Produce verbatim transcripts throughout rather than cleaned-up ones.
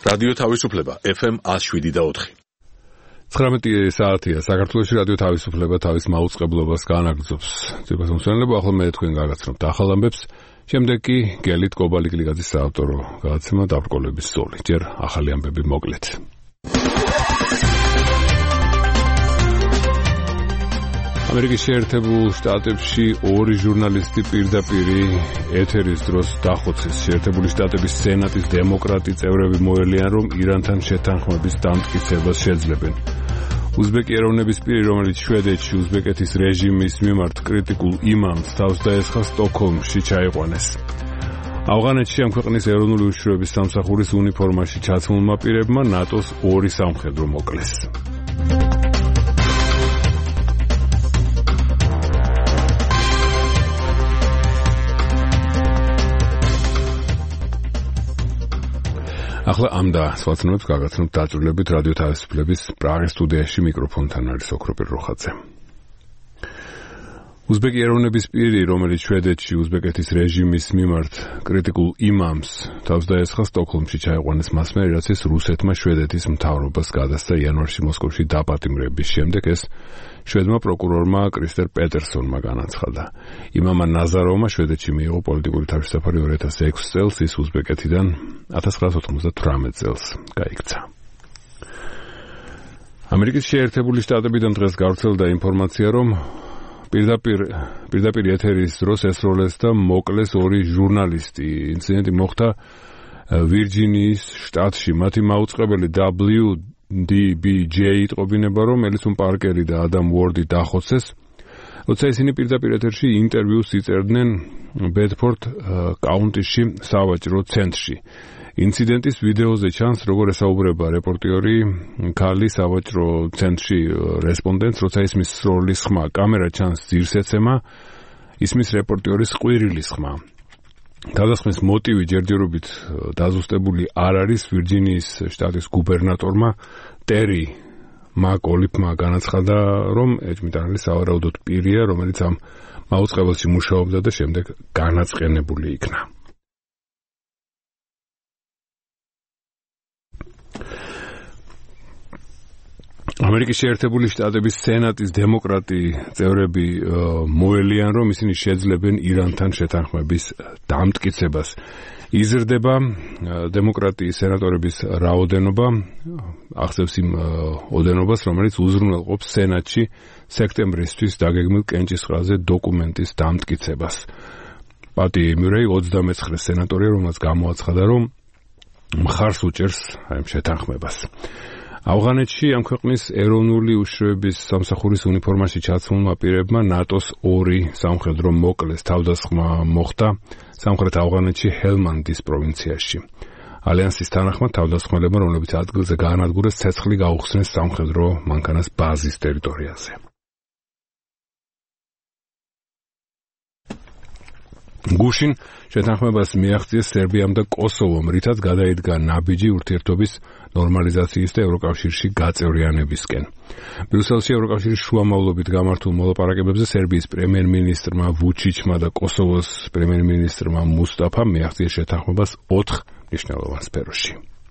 რადიო თავისუფლება ეფ ემ one oh seven და four. ცხრამეტი საათია საქართველოში რადიო თავისუფლება თავის მაუწყებლობას განაგრძობს. ძვირფას უმცველობა ახლა მე თქვენ გაგაცნობთ ახალ ამბებს. შემდეგ კი გელით კობალიკლიაძის საავტორო გადაცემა დაბრკოლების ზოლი. ჯერ ახალი ამბები მოკლედ. ამერიკის შეერთებულ შტატებში ორი ჟურნალისტი პირდაპირ ეთერის დროს დახოცეს. შეერთებული შტატების სენატის დემოკრატი წევრები მოელიან, რომ ირანთან შეთანხმების დამტკიცებას შეძლებენ. უზბეკი ეროვნების პირი, რომელიც შვედეთში უზბეკეთის რეჟიმის მიმართ კრიტიკულ იმამს თავს დაესხა, სტოკჰოლმში ჩაიყვანეს. ავღანეთში ამ ქვეყნის ეროვნული უშიშროების სამსახურის უნიფორმაში ჩაცმულმა პირებმა ნატოს ორი სამხედრო მოკლეს. ახლა ამ და სხვა ცნობებს გაგაცნობთ დაჭრილებით რადიო თავისუფლების პრაღის სტუდიაში მიკროფონთან არის ოქროპირ როხაძე. უზბეკი ეროვნების პირი, რომელიც შვედეთში უზბეკეთის რეჟიმის მიმართ კრიტიკულ იმამს თავს დაესხა, სტოკჰოლმში ჩაიყვანეს მასმე, რაც ის რუსეთმა შვედეთის მთავრობას გადასცა იანვარში მოსკოვში დაპატიმრების შემდეგ. ეს შვედმა პროკურორმა კრისტერ პეტერსონმა განაცხადა. იმამა ნაზაროვმა შვედეთში მიიღო პოლიტიკური თავშესაფარი two thousand six წელს, ის უზბეკეთიდან one thousand nine hundred ninety-eight წელს გაიქცა. ამერიკის შეერთებული შტატებიდან დღეს გავრცელდა ინფორმაცია, რომ პირდაპირ პირდაპირ ეთერის დროს ესროლეს და მოკლეს ორი ჟურნალისტი. ინციდენტი მოხდა ვირჯინიის შტატში. მათი მაუწყებელი დაბლიუ დი ბი ჯეი იტყობინება, რომ ელისონ პარკერი და ადამ უორდი დახოცეს, როცა ისინი პირდაპირ ეთერში ინტერვიუს იწერდნენ ბედფორდ კაუნტიში სავაჭრო ცენტრში. ინციდენტის ვიდეოზე ჩანს, როგორ ესაუბრება რეპორტიორი ქალი სავაჭრო ცენტრში რესპონდენტს, როცა ისმის სროლის ხმა. კამერა ჩანს ძირს ეცემა, ისმის რეპორტიორის ყვირილის ხმა. თავდასხმის მოტივი ჯერჯერობით დაზუსტებული არ არის. ვირჯინიის შტატის გუბერნატორმა ტერი მაკოლიფმა განაცხადა, რომ ეჭვმიტანილი სავარაუდოდ პირია, რომელიც ამ მაუწყებელში მუშაობდა და შემდეგ განაწყენებული იქნა. ამერიკის შეერთებული შტატების სენატის დემოკრატი წევრები მოელიან, რომ ისინი შეძლებენ ირანთან შეთანხმების დამტკიცებას. იზრდება დემოკრატიის სენატორების რაოდენობა, აღწევს იმ ოდენობას, რომელიც უზრუნველყოფს სენატში სექტემბრისთვის დაგეგმილ კენჭისყრაზე დოკუმენტის დამტკიცებას. პატი მურეი ოცდამეცხრე სენატორია, რომელსაც გამოაცხადა, რომ მხარს უჭერს აი ამ შეთანხმებას. ავღანეთში ამ ქვეყნის ეროვნული უშიშროების სამსახურის უნიფორმაში ჩაცმულმა პირებმა ნატოს ორი სამხედრო მოკლეს. თავდასხმა მოხდა სამხრეთ ავღანეთში ჰელმანდის პროვინციაში. ალიანსის თანახმად თავდასხმელებმა, რომლებიც ადგილზე გაანადგურეს, ცეცხლი გაუხსნეს სამხედრო მანქანას ბაზის ტერიტორიაზე. გუშინ შეთანხმებას მიაღწიეს სერბიამ და კოსოვომ, რითაც გადაიდგა ნაბიჯი ურთიერთობის ნორმალიზაციის და ევროკავშირში გაწევრიანებისკენ. ბრიუსელში ევროკავშირის შუამავლობით გამართულ მოლაპარაკებებზე სერბიის პრემიერ-მინისტრმა ვუჩიჩმა და კოსოვოს პრემიერ-მინისტრმა მუსტაფამ მიაღწიეს შეთანხმებას ოთხ მნიშვნელოვან სფეროში.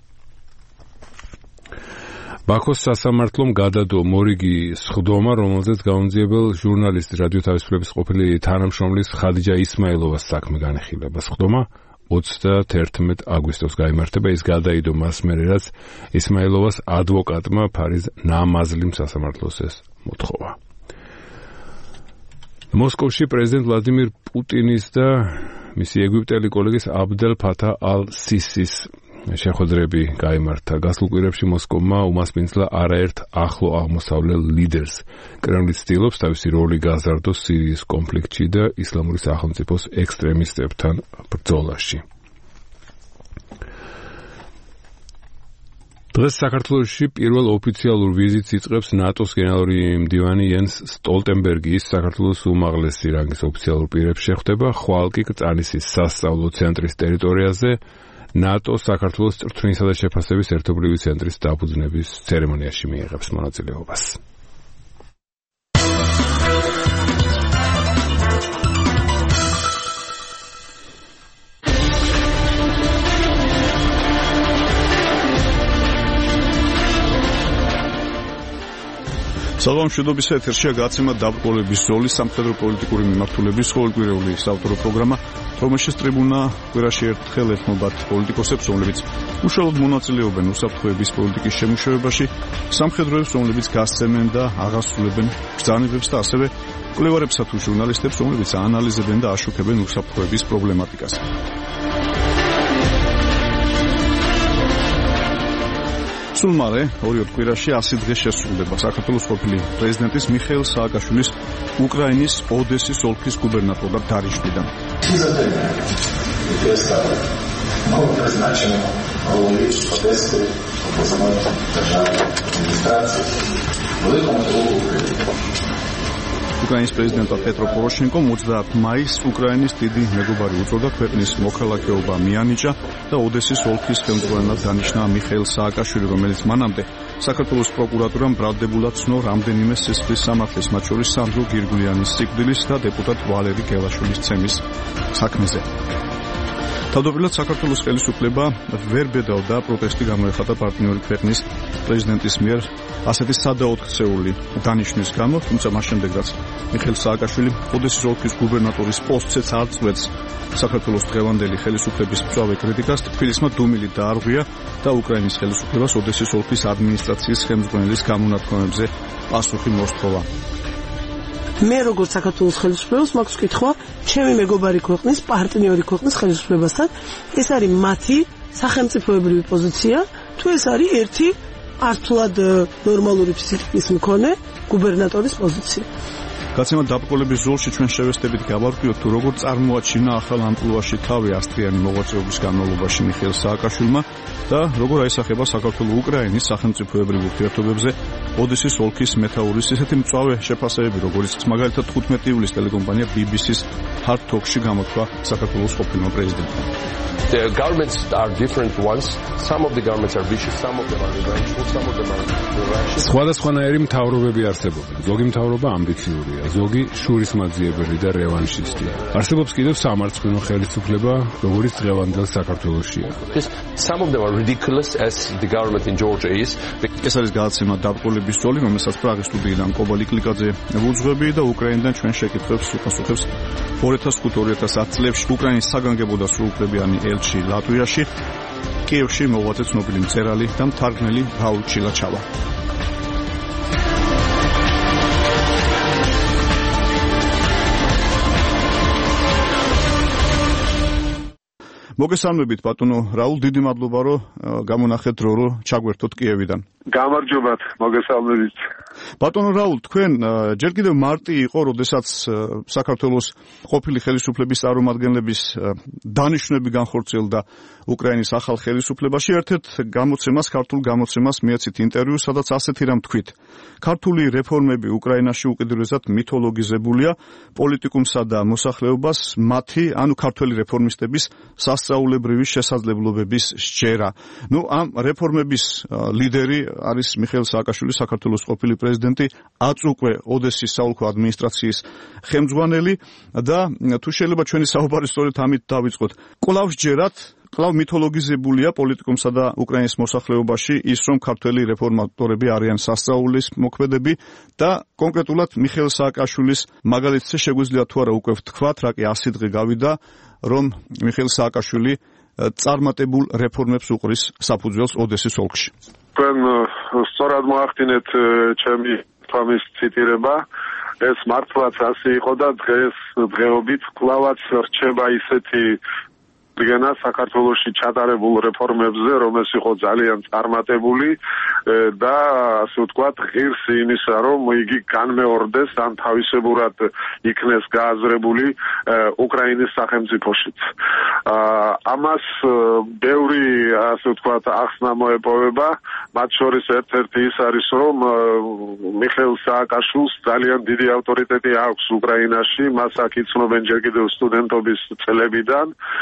ბაქოს სასამართლომ გადადო მორიგი სხდომა, რომელზეც გაუნძიებელ ჟურნალისტ რადიო თავისუფლების ყოფილი თანამშრომლის ხადიჯა ისმაილოვას საქმე განეხილება. სხდომა ოცდაათერთმეტ აგვისტოს გაიმართება. ის გადაიდო მას მერე, რაც ისმაილოვას ადვოკატმა ფარიზ ნამაზლიმ სასამართლოს ეს მოთხოვა. მოსკოვში პრეზიდენტ ვლადიმირ პუტინის და მისი ეგვიპტელი კოლეგის აბდელ ფათა ალ-სისის შეხვედრები გაიმართა. გასულ კვირებში მოსკოვმა უმასპინძლა არაერთ ახლო აღმოსავლელ ლიდერს. კრემლი ცდილობს თავისი როლი გაზარდოს სირიის კონფლიქტში და ისლამური სახელმწიფოს ექსტრემისტებთან ბრძოლაში. დღეს საქართველოში პირველ ოფიციალურ ვიზიტს იწყებს ნატოს გენერალური მდივანი იენს სტოლტენბერგი. ის საქართველოს უმაღლესი რანგის ოფიციალურ პირებს შეხვდება. ხვალ კი კრწანისის სასწავლო ცენტრის ტერიტორიაზე ნატო საქართველოს წრთვისა და შეფასების ერთობლივი ცენტრის დაფუძნების ცერემონიაში მიიღებს მონაწილეობას. საღამოშვიდობის ეთერშია გაცემა დაბრკოლების ზოლის სამხედრო პოლიტიკური მიმართულების ყოველკვირეული საავტორო პროგრამა, რომელშიც ტრიბუნა კვირაში ერთხელ ეთმობათ პოლიტიკოსებს, რომლებიც უშუალოდ მონაწილეობენ უსაფრთხოების პოლიტიკის შემუშავებაში, სამხედროებს, რომლებიც გასცემენ და აღასრულებენ ბრძანებებს და ასევე მკვლევარებსა თუ ჟურნალისტებს, რომლებიც აანალიზებენ და აშუქებენ უსაფრთხოების პრობლემატიკას. სულმარე ორი კვირაში ასი დღე შესრულდება საქართველოს ყოფილი პრეზიდენტის მიხეილ სააკაშვილის უკრაინის ოდესის ოლქის გუბერნატორად დარიშვიდან. უკრაინის პრეზიდენტად პეტრო პოროშენკომ ოცდაათი მაისს უკრაინის დიდი მეგობარი უწოდა, ქვეყნის მოქალაქეობა მიანიჭა და ოდესის ოლქის ხელმძღვანელად დანიშნა მიხეილ სააკაშვილი, რომელიც მანამდე საქართველოს პროკურატურამ ბრალდებულად ცნო რამდენიმე სისხლის სამართლის, მათ შორის სანდრო გირგულიანის სიკვდილის და დეპუტატ ვალერი გელაშვილის ცემის საქმეზე. თავდაპირველად საქართველოს ხელისუფლება ვერ ბედავდა პროტესტი გამოეხატა პარტნიორი ქვეყნის პრეზიდენტის მიერ ასეთი სადაოთხცეული დანიშვნის გამო, თუმცა მას შემდეგ რაც მიხეილ სააკაშვილი ოდესის ოლქის გუბერნატორის პოსტზეც არ წვეთს საქართველოს დღევანდელი ხელისუფლების მწვავე კრიტიკას, თბილისმა დუმილი დაარღვია და უკრაინის ხელისუფლებას ოდესის ოლქის ადმინისტრაციის ხელმძღვანელის გამონათქვამებზე პასუხი მოსთხოვა. მე როგორც საქართველოს ხელისუფლებას მაქვს კითხვა ჩემი მეგობარი ქვეყნის, პარტნიორი ქვეყნის ხელისუფლებასთან, ეს არის მათი სახელმწიფოებრივი პოზიცია, თუ ეს არის ერთი ართულად ნორმალური ფსიქიკის მქონე გუბერნატორის პოზიცია. გაცემა დაბრკოლების ზოლში ჩვენ შევესწრებით გავარკვიოთ თუ როგორ წარმოაჩინა ახალ ამპლუაში თავი ასტრიანი მოღვაწეობის განმავლობაში მიხეილ სააკაშვილმა და როგორ აისახება საქართველო-უკრაინის სახელმწიფოებრივ ურთიერთობებზე ოდესის ოლქის მეთაურის ისეთი მწვავე შეფასებები, როგორიც მაგალითად თხუთმეტი ივლისს ტელეკომპანია ბი ბი სის Hard Talk-ში გამოთქვა საქართველოს ყოფილმა პრეზიდენტმა. The governments are different ones. Some of the governments are vicious, some of them are revengeful, some of them are irrational. სხვადასხვანაირი მთავრობები არსებობენ. ზოგი მთავრობა ამბიციურია, ზოგი შურისმაძიებელი და რევანშისტი. არსებობს კიდევ სამარცხვინო ხელისუფლება, როგორც დღევანდელ საქართველოსშია. Some of them are ridiculous as the government in Georgia is. ეს არის გადაცემა დაბრკოლების ზოლი, რომელსაც პრაღის სტუდიიდან კობალი კლიკაძე ვუძღვები და უკრაინიდან ჩვენ შეკითხვებს უპასუხებს ორი ათას ხუთი ორი ათას ათი წლებში უკრაინის საგანგებო და სრულუფლებიანი ელჩი ლატვიაში, კიევში მოღვაწე ცნობილი მწერალი და მთარგმნელი რაულ ჩილაჩავა. მოგესალმებით ბატონო რაულ, დიდი მადლობა რომ გამონახეთ დრო რომ ჩაგვერთოთ კიევიდან. გამარჯობათ, მოგესალმებით. ბატონო რაულ, თქვენ ჯერ კიდევ მარტი იყო, როდესაც საქართველოს ყოფილი ხელისუფლების წარმომადგენლების დანიშვნები განხორციელდა უკრაინის ახალ ხელისუფლებაში. ერთ-ერთ გამოცემას, ქართულ გამოცემას მიეცით ინტერვიუ, სადაც ასეთი რამ თქვით. ქართული რეფორმები უკრაინაში უკიდურესად მითოლოგიზებულია, პოლიტიკუმსა და მოსახლეობას მათი, ანუ ქართველი რეფორმისტების სასწაულებრივი შესაძლებლობების სჯერა. ნუ ამ რეფორმების ლიდერი არის მიხეილ სააკაშვილი, საქართველოს ყოფილი პრეზიდენტი, აწუკვე ოდესის საოლქო ადმინისტრაციის ხელმძღვანელი და თუ შეიძლება ჩვენი საუბარი სწორედ ამით დავიწყოთ. კვლავ სჯერათ, კვლავ მითოლოგიზებულია პოლიტიკუმსა და უკრაინის მოსახლეობაში ის, რომ ქართველი რეფორმატორები არიან სასწაულის მოქმედები და კონკრეტულად მიხეილ სააკაშვილის მაგალითზე შეგვიძლია თუ არა უკვე ვთქვათ, რა კი ასი დღე გავიდა, რომ მიხეილ სააკაშვილი წარმატებულ რეფორმებს უყრის საფუძველს ოდესის ოლქში. თქვენ სწორად მოახდინეთ ჩემი თამის ციტირება, ეს მართლაც ასე იყო და დღეს დღეობით კვლავაც რჩება ისეთი გენა საქართველოში ჩატარებულ რეფორმებზე, რომელიც იყო ძალიან წარმატებული და ასე ვთქვათ, ღირს იმისა, რომ იგი განმეორდეს ან თავისებურად იქნეს გააზრებული უკრაინის სახელმწიფოშიც. ამას ბევრი ასე ვთქვათ, ახსნა მოეპოვება, მათ შორის ერთ-ერთი ის არის, რომ მიხეილ სააკაშვილს ძალიან დიდი ავტორიტეტი აქვს უკრაინაში, მას აქ იცნობენ ჯერ კიდევ სტუდენტობის წლებიდან.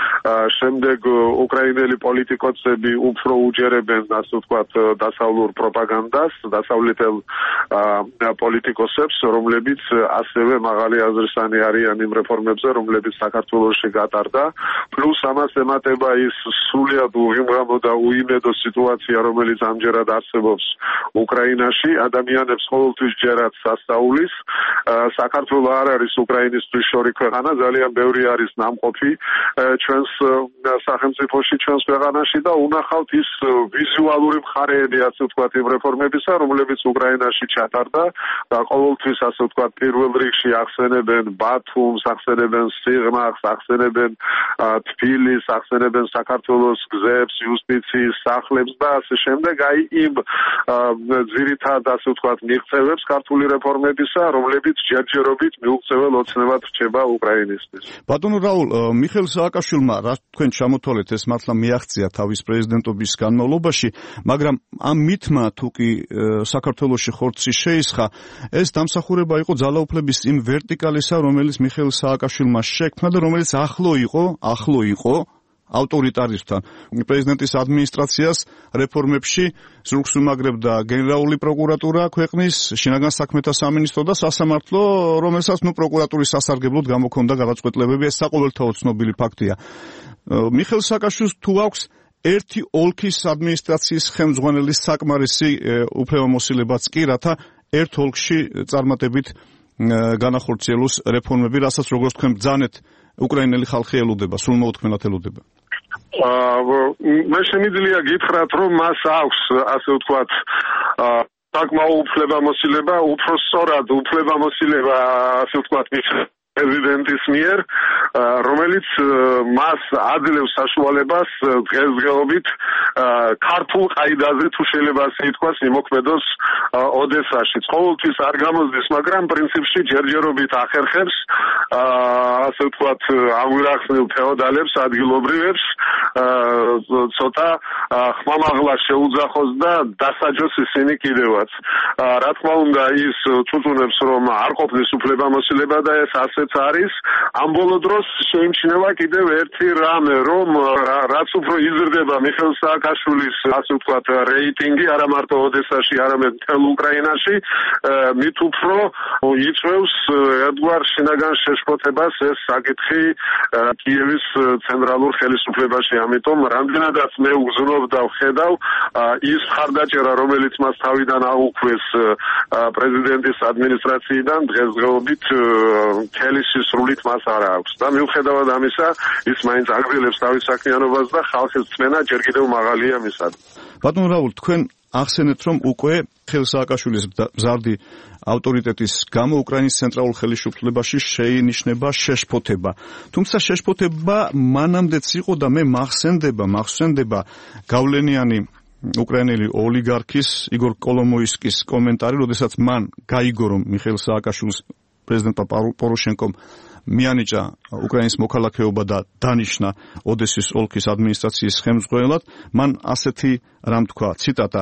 შემდეგ უკრაინელი პოლიტიკოსები უფრო უჯერებენ, ასე ვთქვათ, დასავლურ პროპაგანდას, დასავლეთელ პოლიტიკოსებს, რომლებიც ასევე მაღალი აზრისანი არიან იმ რეფორმებზე, რომლებიც საქართველოში გატარდა. Plus ამას ემატება ის სრულიად უღიმღამო და უიმედო სიტუაცია, რომელიც ამჯერად არსებობს უკრაინაში. ადამიანებს ყოველთვის ჯერათ სასწაულის. საქართველო არ არის უკრაინისთვის შორი ქვეყანა, ძალიან ბევრი არის ნამყოფი ჩვენს სახელმწიფოში, ჩვენს ქვეყანაში და უნახავთ ის ვიზუალური მხარეები, ასე ვთქვათ, იმ რეფორმებისა, რომლებიც უკრაინაში ჩატარდა და ყოველთვის, ასე ვთქვათ, პირველ რიგში ახსენებენ ბათუმს, ახსენებენ სიღნაღს, ახსენებენ თბილისს, ახსენებენ საქართველოს გზებს, იუსტიციის სახლებს და ასე შემდეგ. აი იმ ძირითად, ასე ვთქვათ, მიღწევებს ქართული რეფორმებისა, რომლებიც ჯერჯერობით მიუღწეվել ოცნებად რჩება უკრაინისთვის. ბატონო რაულ, მიხეილ სააკაშვილმა რა თქვენ ჩამოთვალეთ, ეს მართლა მიაღწია თავის პრეზიდენტობის განმავლობაში, მაგრამ ამ მითმა თუ კი საქართველოში ხორცი შეისხა, ეს დამსახურება იყო ძალაუფლების იმ ვერტიკალისა, რომელიც მიხეილ სააკაშვილმა შექმნა და რომელიც ახლო იყო, ახლო იყო ავტორიტარიზმთან. პრეზიდენტის ადმინისტრაციას რეფორმებში ზურგს უმაგრებდა გენერალური პროკურატურა ქვეყნის, შინაგან საქმეთა სამინისტრო და სასამართლო, რომელსაც ნუ პროკურატურის სასარგებლოდ გამოქონდა გადაწყვეტილებები, ეს საყოველთაოდ ცნობილი ფაქტია. მიხეილ სააკაშვილს თუ აქვს ერთი ოლქის ადმინისტრაციის ხელმძღვანელის საკმარისი უფლებამოსილებაც კი, რათა ერთ ოლქში წარმატებით განახორციელოს რეფორმები, რასაც როგორც თქვენ ბრძანეთ, უკრაინელი ხალხი ელოდება, სრულმოუთქმელად ელოდება. მე შემიძლია გითხრათ, რომ მას აქვს, ასე ვთქვათ, საკმაო უფლებამოსილება, უფრო სწორად უფლებამოსილება, ასე ვთქვათ, პრეზიდენტის მიერ, რომელიც მას აძლევს საშუალებას დღესდღეობით ქართულ ყაიდაზე, თუ შეიძლება ასე ითქვას, იმოქმედოს ოდესაში. ყოველთვის არ გამოსდის, მაგრამ პრინციპში ჯერჯერობით ახერხებს, ასე ვთქვათ, ამგვარახსნილ ფეოდალებს, ადგილობრივებს, ცოტა ხმამაღლა შეუძახოს და დასაჯოს ისინი კიდევაც. რა თქმა უნდა, ის წუწუნებს, რომ არ ყოფნის უფლებამოსილება და ეს ასე არის. ამ ბოლო დროს შეიმჩნევა კიდევ ერთი რამე, რომ რაც უფრო იზრდება მიხეილ სააკაშვილის, ასე ვთქვათ, რეიტინგი, არა მარტო ოდესაში, არამედ მთელ უკრაინაში, მით უფრო იწვევს ერთგვარ შინაგან შეშფოთებას ეს საკითხი კიევის ცენტრალურ ხელისუფლებაში. ამიტომ რამდენადაც მე უგზნობ და ვხედავ, ის მხარდაჭერა, რომელიც მას თავიდან აუქვეს პრეზიდენტის ადმინისტრაციიდან, დღესდღეობით სრულით მას არ აქვს და მიუხედავად ამისა, ის მაინც აგრძელებს თავის საქმიანობას და ხალხის წმენა ჯერ კიდევ მაღალია მისად. ბატონ რაულ, თქვენ ახსენეთ, რომ უკვე მიხეილ სააკაშვილის მზარდი ავტორიტეტის გამო უკრაინის ცენტრალურ ხელისუფლებაში შეინიშნება შეშფოთება. თუმცა შეშფოთება მანამდეც იყო და მე მახსენდება, მახსენდება გავლენიანი უკრაინელი ოლიგარქის იგორ კოლომოისკის კომენტარი, როდესაც მან გაიგო, რომ მიხეილ სააკაშვილს პრეზიდენტმა პოროშენკომ მიანიჭა უკრაინის მოქალაქეობა და დანიშნა ოდესის ოლქის ადმინისტრაციის ხელმძღვანელად, მან ასეთი რამ თქვა, ციტატა,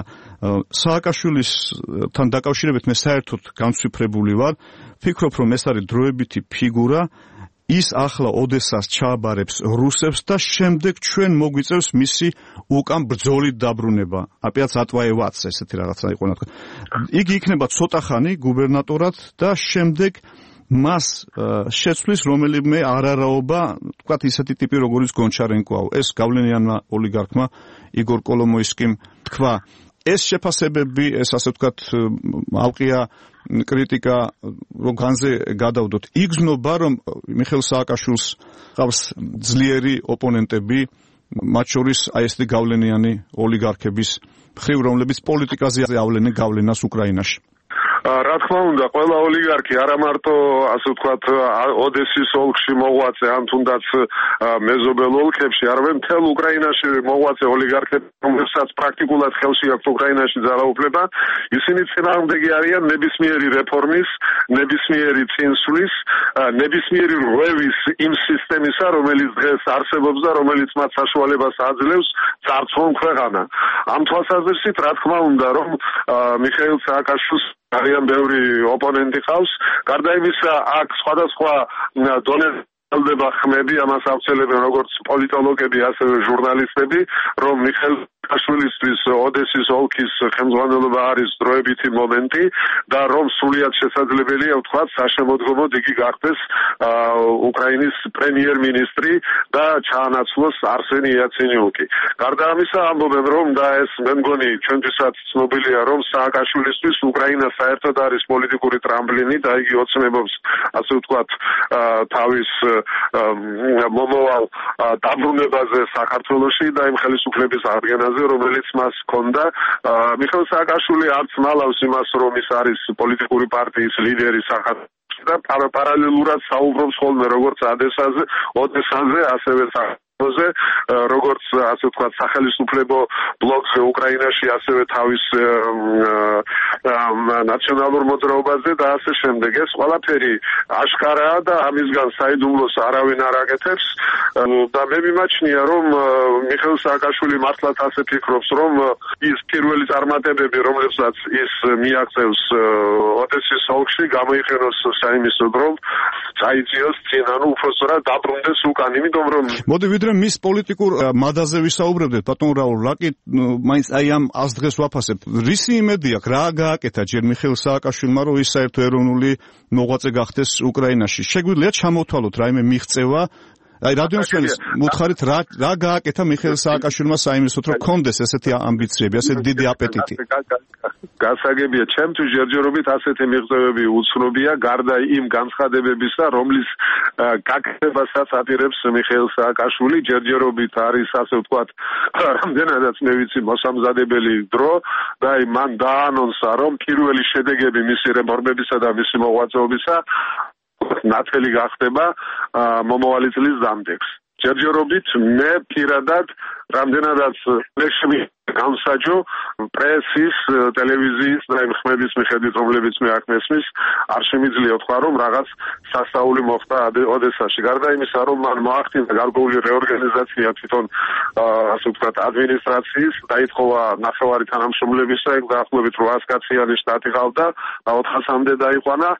სააკაშვილისთან დაკავშირებით მე საერთოდ განცვიფრებული ვარ, ფიქრობ, რომ ეს არის დროებითი ფიგურა, ის ახლა ოდესას ჩააბარებს რუსებს და შემდეგ ჩვენ მოგვიწევს მისი უკან ბრძოლით დაბრუნება. აპიაც ატვაევაც ესეთი რაღაცა იყო რა თქვა. იგი იქნება ცოტა ხანი გუბერნატორად და შემდეგ მას შეცვლის რომელიმე არარაობა, თქვათ ისეთი ტიპი როგორც გონჩარენკოა. ეს გავლენიანმა ოლიგარქმა იგორ კოლომოისკიმ თქვა. ეს შეფასებები, ეს ასე ვთქვათ, ალყია კრიტიკა, რომ განზე გადავდოთ. იგრძნობა, რომ მიხეილ სააკაშვილს ყავს ძლიერი ოპონენტები, მათ შორის აი ესეთი გავლენიანი ოლიგარქების მხრივ, რომლებიც პოლიტიკაზე ავლენენ გავლენას უკრაინაში. რა თქმა უნდა, ყველა ოლიგარქი არა მარტო, ასე ვთქვათ, ოდესის ოლქში მოღვაწე, ან თუნდაც მეზობელ ოლქებში, არამედ მთელ უკრაინაში მოღვაწე ოლიგარქები, რომლებსაც პრაქტიკულად ხელში აქვს უკრაინაში ძალაუფლება, ისინი წინააღმდეგი არიან ნებისმიერი რეფორმის, ნებისმიერი წინსვლის, ნებისმიერი რღვევის იმ სისტემისა, რომელიც დღეს არსებობს და რომელიც მათ საშუალებას აძლევს წარწმუნ ქვეყანა. ამ თვალსაზრისით, რა თქმა უნდა, რომ მიხეილ სააკაშვილს ძალიან ბევრი ოპონენტი ყავს. გარდა იმისა, აქ სხვადასხვა დონეზე ელდება ხმები, ამას ავწელებენ როგორც პოლიტოლოგები, ასევე ჟურნალისტები, რომ მიხეილ სააკაშვილისთვის ოდესის ოლქის ხელმძღვანელობა არის დროებითი მომენტი და რომ სრულიად შესაძლებელია ვთქვათ საშემოდგომოდ იგი გახდეს უკრაინის პრემიერ-მინისტრი და ჩაანაცვლოს არსენი იაცენიუკი. გარდა ამისა ამბობენ რომ და ეს მე მგონი ჩვენთვისაც ცნობილია რომ სააკაშვილისთვის უკრაინა საერთოდ არის პოლიტიკური ტრამპლინი და იგი ოცნებობს ასე ვთქვათ თავის მომავალ დაბრუნებაზე საქართველოში და იმ ხელისუფლების აღდგენაზე რომელიც მას ჰქონდა. მიხეილ სააკაშვილი არც მალავს იმას რომ ის არის პოლიტიკური პარტიის ლიდერი საქართველოში და პარალელურად საუბრობს ხოლმე როგორც ოდესაზე, ოდესაზე, ასევე ზე როგორც ასე ვთქვათ სახელმწიფო ბლოკზე უკრაინაში ასევე თავის ნაციონალურ მოძრაობაზე და ასე შემდეგ. ეს ყველაფერი აშკარაა და ამისგან საიდუმლოს არავინ არ აკეთებს და მე მიმაჩნია რომ მიხეილ სააკაშვილი მართლაც ასე ფიქრობს რომ ის პირველი წარმატებები რომლებსაც ის მიაღწევს ოდესის ოლქში გამოიყენოს საიმისოდ რომ წაიწიოს წინ ანუ უბრალოდ დაბრუნდეს უკან იმიტომ რომ მოდი ვიდრე მის პოლიტიკურ მადაზე ვისაუბრებდეთ ბატონ რაულ რაკი მაინც აი ამ ას დღეს ვაფასებთ რისი იმედი აქვს რა გააკეთა ჯერ მიხეილ სააკაშვილმა რომ ის საერთო ეროვნული მოღვაწე გახდეს უკრაინაში შეგვიძლია ჩამოვთვალოთ რაიმე მიღწევა აი რადიოსმენის მოთხარით რა რა გააკეთა მიხეილ სააკაშვილმა საიმისოდ რომ კონდეს ესეთი ამბიციები ასეთი დიდი აპეტიტი გასაგებია ჩემთვის ჯერჯერობით ასეთი მიღწევები უცნობია გარდა იმ განცხადებებისა რომლის გაკეთებასაც აპირებს მიხეილ სააკაშვილი ჯერჯერობით არის ასე ვთქვათ რამდენადაც მე ვიცი მოსამზადებელი დრო და აი მან დაანონსა რომ პირველი შედეგები მისი რეფორმებისა და მისი მოღვაწეობისა ნათელი გახდება მომავალი წლის დამდეგს. ჯერჯერობით მე პირადად რამდენადაც ლეშმი გამსაჯო პრესის, ტელევიზიის და იმ ხმების მიხედვით რომლებიც მე აქ მესმის არ შემიძლია თქვა რომ რაღაც სასწაული მოხდა ოდესაში. გარდა იმისა რომ მან მოახდინა გარკვეული რეორგანიზაცია თვითონ ასე ვთქვათ ადმინისტრაციის დაითხოვა ნახევარი თანამშრომლებისა ეგ დაახლოებით რვაას კაციანი შტატი ყავდა და ოთხასამდე დაიყვანა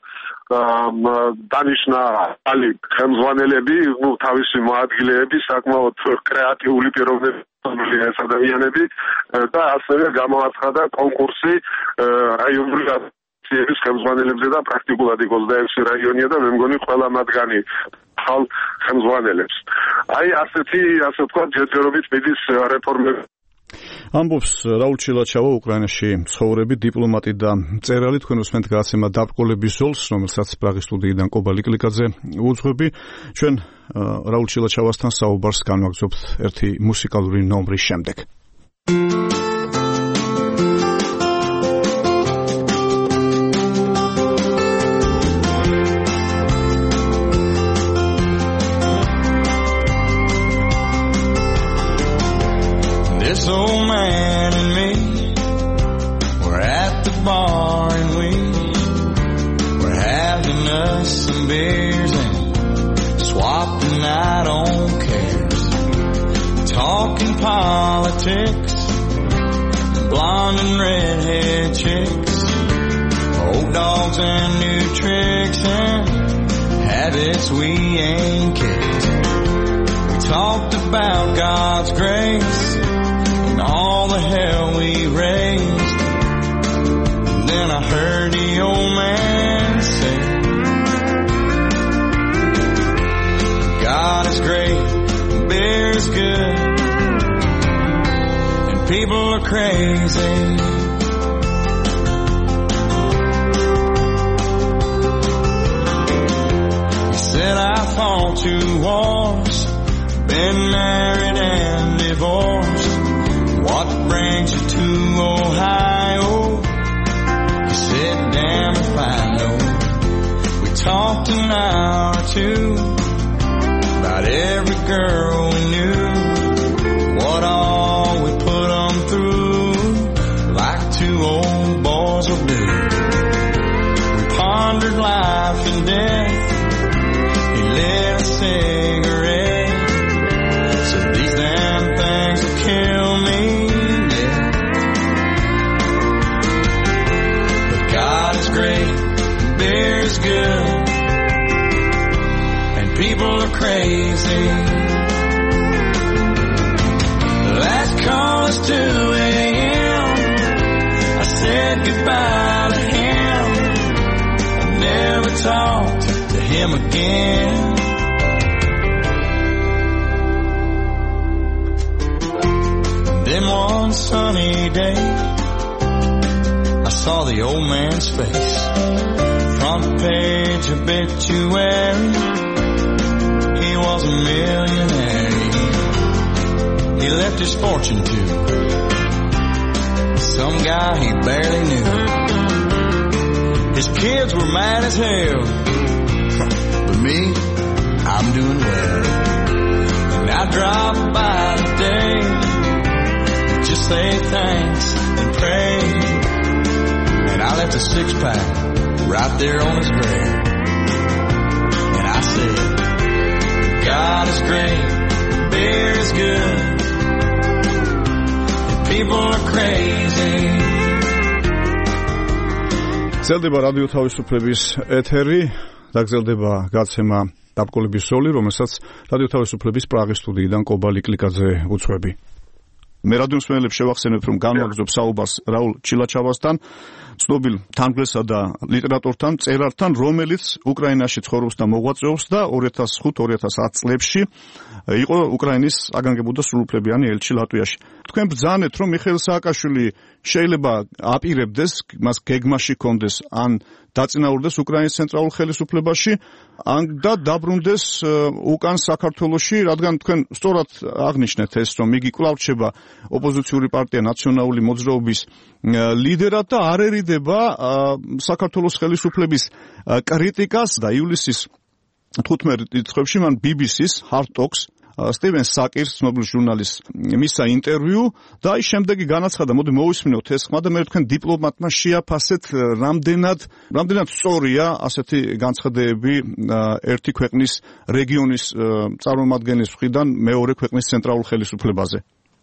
დანიშნა ალი ხელმძღვანელები ნუ თავისი მოადგილეები საკმაოდ კრეატიული პიროვნებები ეს ადამიანები და ასევე გამოაცხადა კონკურსი რაიონული აქტიების ხელმძღვანელებზე და პრაქტიკულად ოცდაექვსი რაიონია და მე მგონი ყველა მათგანი ხალ ხელმძღვანელებს. აი ასეთი ასე ვთქვათ ჯერჯერობით მიდის რეფორმები ამბობს რაულ ჩილაჩავა უკრაინაში მცხოვრები დიპლომატი და მწერალი თქვენ უსმენთ გადაცემა დაბრკოლების ზოლს რომელსაც პრაღის სტუდიიდან კობა ლიკლიკაძე უძღვები ჩვენ რაულ ჩილაჩავასთან საუბარს განვაგრძობთ ერთი მუსიკალური ნომრის შემდეგ This old man and me were at the bar and we were having us some beers and swapping out on cares, talking politics, blonde and redhead chicks, old dogs and new tricks and habits we ain't kicked. We talked about God's grace all the hell we raised. And then I heard the old man say, God is great, beer is good, and people are crazy. He said I fought two wars, been married and divorced. What brings you to Ohio? He said, damn if I know. We talked an hour or two about every girl we knew, what all we put them through, like two old boys will do. We pondered life and death. He lit a cigarette. Said these damn things will kill me. Great, beer's good, and people are crazy. Last call is two a.m. I said goodbye to him. I never talked to him again. Then one sunny day, I saw the old man's face. Front page obituary, he was a millionaire. He left his fortune to some guy he barely knew. His kids were mad as hell, but me, I'm doing well. And I dropped by today, just say thanks and pray. And I left a six pack right there on his grave. And I said, God is great, beer is good, and people are crazy. გრძელდება რადიო თავისუფლების ეთერი, დაგრძელდება გაცემა დაბკოლების სოლი, რომელსაც რადიო თავისუფლების პრაღის სტუდიიდან კობალი კლიკაძე უცხვები. მე რადიო მსმენელებს შევახსენებ, რომ განვაგრძობ საუბარს რაულ ჩილაჩავასთან, ცნობილ თარგმნელსა და ლიტერატორთან, მწერალთან, რომელიც უკრაინაში ცხოვრობს და მოღვაწეობს და ორი ათას ხუთი ორი ათას ათი წლებში იყო უკრაინის აგანგებოდა სრულუფლებიანი ელჩი ლატვიაში. თქვენ ბრძანეთ, რომ მიხეილ სააკაშვილი შეიძლება აპირებდეს, მას გეგმაში კონდეს, ან დაწინაურდეს უკრაინის ცენტრალურ ხელისუფლებაში, ან და დაბრუნდეს უკან საქართველოში, რადგან თქვენ სწორად აღნიშნეთ ეს, რომ იგი კვლავ რჩება ოპოზიციური პარტია ნაციონალური მოძრაობის ლიდერად და არ ერიდება საქართველოს ხელისუფლების კრიტიკას და ივლისის თხუთმეტი რიცხვებში მან ბი ბი სის Hard Talks სტივენ საკირს, ცნობილ ჟურნალისტს, მისცა ინტერვიუ და ის შემდეგი განაცხადა, მოდი მოვისმინოთ ეს ხმა და მე თქვენ დიპლომატმა შეაფასეთ, რამდენად რამდენად სწორია ასეთი განცხადებები ერთი ქვეყნის რეგიონის წარმომადგენლის მხრიდან მეორე ქვეყნის ცენტრალურ ხელისუფლებაზე.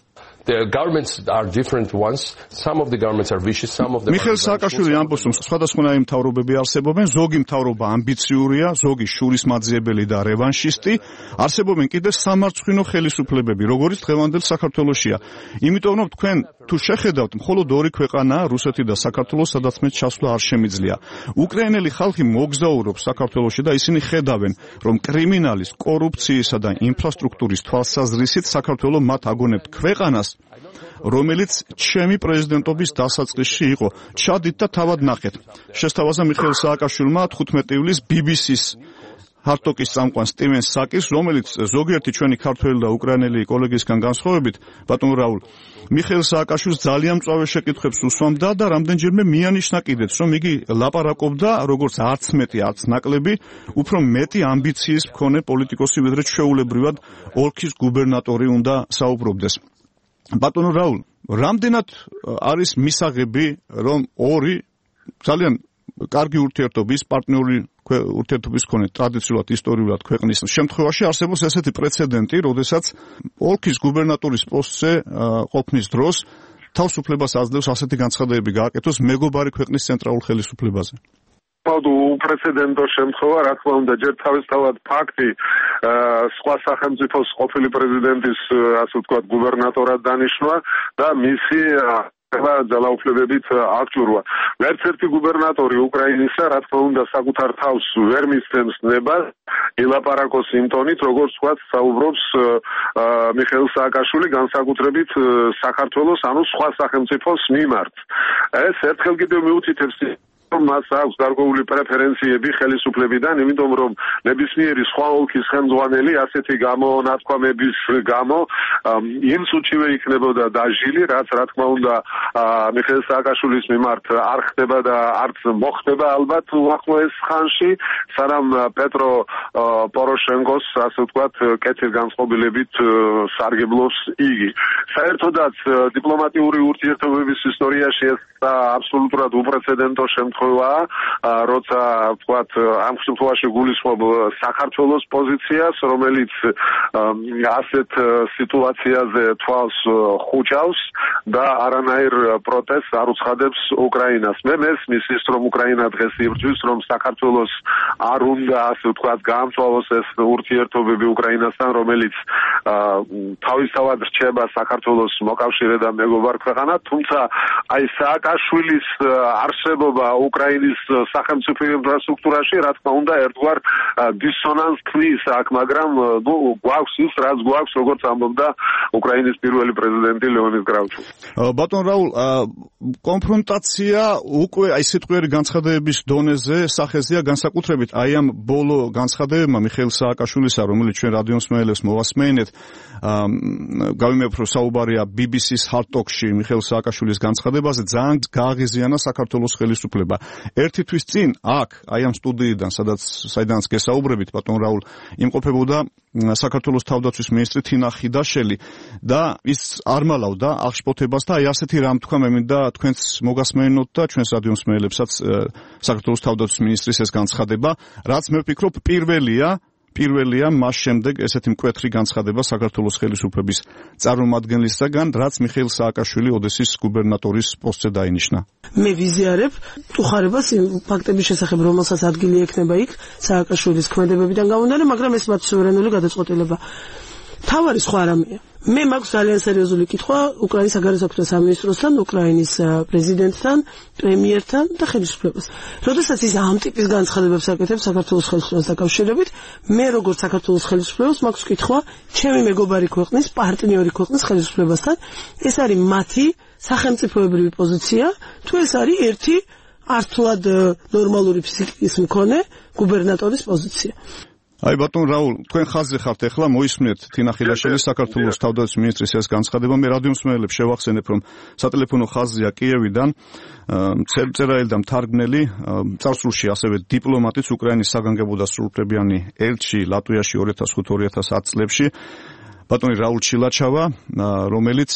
The governments are different ones. Some of the governments are vicious, some of them მიხეილ სააკაშვილი ამბობს, რომ სხვადასხვანაირი მთავრობები არსებობენ, ზოგი მთავრობა ამბიციურია, ზოგი შურისმაძიებელი და რევანშისტი, არსებობენ კიდევ სამარცხვინო ხელისუფლებები, როგორც დღევანდელ საქართველოშია. იმიტომ რომ თქვენ თუ შეხედავთ, მხოლოდ ორი ქვეყანაა, რუსეთი და საქართველო, სადაც მე ჩასვლა არ შემიძლია. უკრაინელი ხალხი მოგზაურობს საქართველოში და ისინი ხედავენ, რომ კრიმინალის, კორუფციისა და ინფრასტრუქტურის თვალსაზრისით საქართველო მათ აგონებთ ქვეყანას, რომელიც ჩემი პრეზიდენტობის დასაწყისში იყო. ჩადით და თავად ნახეთ. შესთავაზა მიხეილ სააკაშვილმა თხუთმეტი ივლისს ბი ბი სის Hard Talks წამყვან სტივენ საკირს, რომელიც ზოგიერთი ჩვენი ქართველი და უკრაინელი კოლეგისგან განსხვავებით, ბატონ რაულ, მიხეილ სააკაშვილს ძალიან მწვავე შეკითხვებს უსვამდა და რამდენჯერმე მიანიშნა კიდეც, რომ იგი ლაპარაკობდა როგორც არც მეტი, არც ნაკლები, უფრო მეტი ამბიციის მქონე პოლიტიკოსი, ვიდრე ჩვეულებრივად ოლქის გუბერნატორი უნდა საუბრობდეს. ბატონო რაულ, რამდენად არის მისაღები, რომ ორი ძალიან კარგი ურთიერთობის, პარტნიორი ურთიერთობის მქონე ტრადიციულად ისტორიულად ქვეყნის შემთხვევაში არსებობს ესეთი პრეცედენტი, როდესაც ოლქის გუბერნატორის პოსტზე ყოფნის დროს თავისუფლებას აძლევს ასეთი განცხადებები გააკეთოს მეგობარი ქვეყნის ცენტრალურ ხელისუფლებაზე. უპრეცედენტო შემთხვევა, რა თქმა უნდა, ჯერ თავისთავად ფაქტი სხვა სახელმწიფოს ყოფილი პრეზიდენტის, ასე ვთქვათ, გუბერნატორად დანიშნვა და მისი ძალაუფლებებით აღჭურვა. ვერც ერთი გუბერნატორი უკრაინისა, რა თქმა უნდა, საკუთარ თავს ვერ მისცემს ნებას ილაპარაკოს იმ ტონით, როგორც ვთქვათ, საუბრობს მიხეილ სააკაშვილი განსაკუთრებით საქართველოს, ანუ სხვა სახელმწიფოს მიმართ. ეს ერთხელ კიდევ მიუთითებს მას აქვს გარკვეული პრეფერენციები ხელისუფლებიდან, იმიტომ რომ ნებისმიერი სხვა ოლქის ხელმძღვანელი ასეთი გამონათქვამების გამო იმ წუთშივე იქნებოდა დაჟილი, რაც რა თქმა უნდა მიხეილ სააკაშვილის მიმართ არ ხდება და არც მოხდება ალბათ უახლოეს ხანში, სანამ პეტრო პოროშენკოს, ასე ვთქვათ, კეთილგანწყობილებით სარგებლობს იგი. საერთოდაც დიპლომატიური ურთიერთობების ისტორიაში ეს აბსოლუტურად უპრეცედენტო შემთხვევა შემთხვევაა, როცა ვთქვათ, ამ შემთხვევაში გულისხმობ საქართველოს პოზიციას, რომელიც ასეთ სიტუაციაზე თვალს ხუჭავს და არანაირ პროტესტს არ უცხადებს უკრაინას. მე მესმის ის, რომ უკრაინა დღეს იბრძვის, რომ საქართველოს არ უნდა, ასე ვთქვათ, გაამწვავოს ეს ურთიერთობები უკრაინასთან, რომელიც თავისთავად რჩება საქართველოს მოკავშირე და მეგობარ ქვეყანა, თუმცა აი სააკაშვილის არსებობა უკრაინის სახელმწიფო ინფრასტრუქტურაში, რა თქმა უნდა, ერთგვარ დისონანსს ქმნის აქ, მაგრამ ნუ გვაქვს ის, რაც გვაქვს, როგორც ამბობდა უკრაინის პირველი პრეზიდენტი ლეონიდ კრავჩუკი. ბატონ რაულ, კონფრონტაცია უკვე აი სიტყვიერი განცხადებების დონეზე, სახეზეა, განსაკუთრებით აი ამ ბოლო განცხადებებმა მიხეილ სააკაშვილისა, რომელიც ჩვენ რადიო მსმენელებს მოვასმენეთ, გავიმეორებ, რომ საუბარია ბი ბი სის Hard Talk-ში მიხეილ სააკაშვილის განცხადებაზე, ძალიან გააღიზიანა საქართველოს ხელისუფლება. ერთი თვის წინ აქ, აი ამ სტუდიიდან, სადაც საიდანაც გესაუბრებით, ბატონ რაულ, იმყოფებოდა საქართველოს თავდაცვის მინისტრი თინა ხიდაშელი და ის არ მალავდა აღშფოთებას და აი ასეთი რამ თქვა, მე მინდა თქვენც მოგასმენოთ და ჩვენს რადიო მსმენელებსაც საქართველოს თავდაცვის მინისტრის ეს განცხადება, რაც მე ვფიქრობ პირველია პირველია მას შემდეგ ესეთი მკვეთრი განცხადება საქართველოს ხელისუფლების წარმომადგენლისაგან, რაც მიხეილ სააკაშვილი ოდესის გუბერნატორის პოსტზე დაინიშნა. მე ვიზიარებ უხარებას იმ ფაქტების შესახებ, რომელსაც ადგილი ექნება იქ სააკაშვილის ქმედებებიდან გამომდინარე, მაგრამ ეს მათ სუვერენული გადაწყვეტილება. თავარი სხვა რამეა. მე მაქვს ძალიან სერიოზული კითხვა უკრაინის საგარეო საქმეთა სამინისტროსთან, უკრაინის პრეზიდენტთან, პრემიერთან და ხელისუფლებას. როდესაც ის ამ ტიპის განცხადებებს აკეთებს საქართველოს ხელისუფლებას დაკავშირებით, მე როგორც საქართველოს ხელისუფლებას მაქვს კითხვა ჩემი მეგობარი ქვეყნის, პარტნიორი ქვეყნის ხელისუფლებასთან, ეს არის მათი სახელმწიფოებრივი პოზიცია, თუ ეს არის ერთი ართულად ნორმალური ფსიქიკის მქონე გუბერნატორის პოზიცია. აი ბატონ რაულ, თქვენ ხაზზე ხართ ახლა, მოისმენთ თინა ხიდაშელის საქართველოს თავდაცვის მინისტრის ეს განცხადება. მე რადიო მსმენელებს შევახსენებ, რომ სატელეფონო ხაზია კიევიდან წერილი და მთარგმნელი, წარსულში ასევე დიპლომატიც, უკრაინის საგანგებო და სრულუფლებიანი ელჩი ლატვიაში ორი ათას ხუთი ორი ათას ათი წლებში, ბატონი რაულ ჩილაჩავა, რომელიც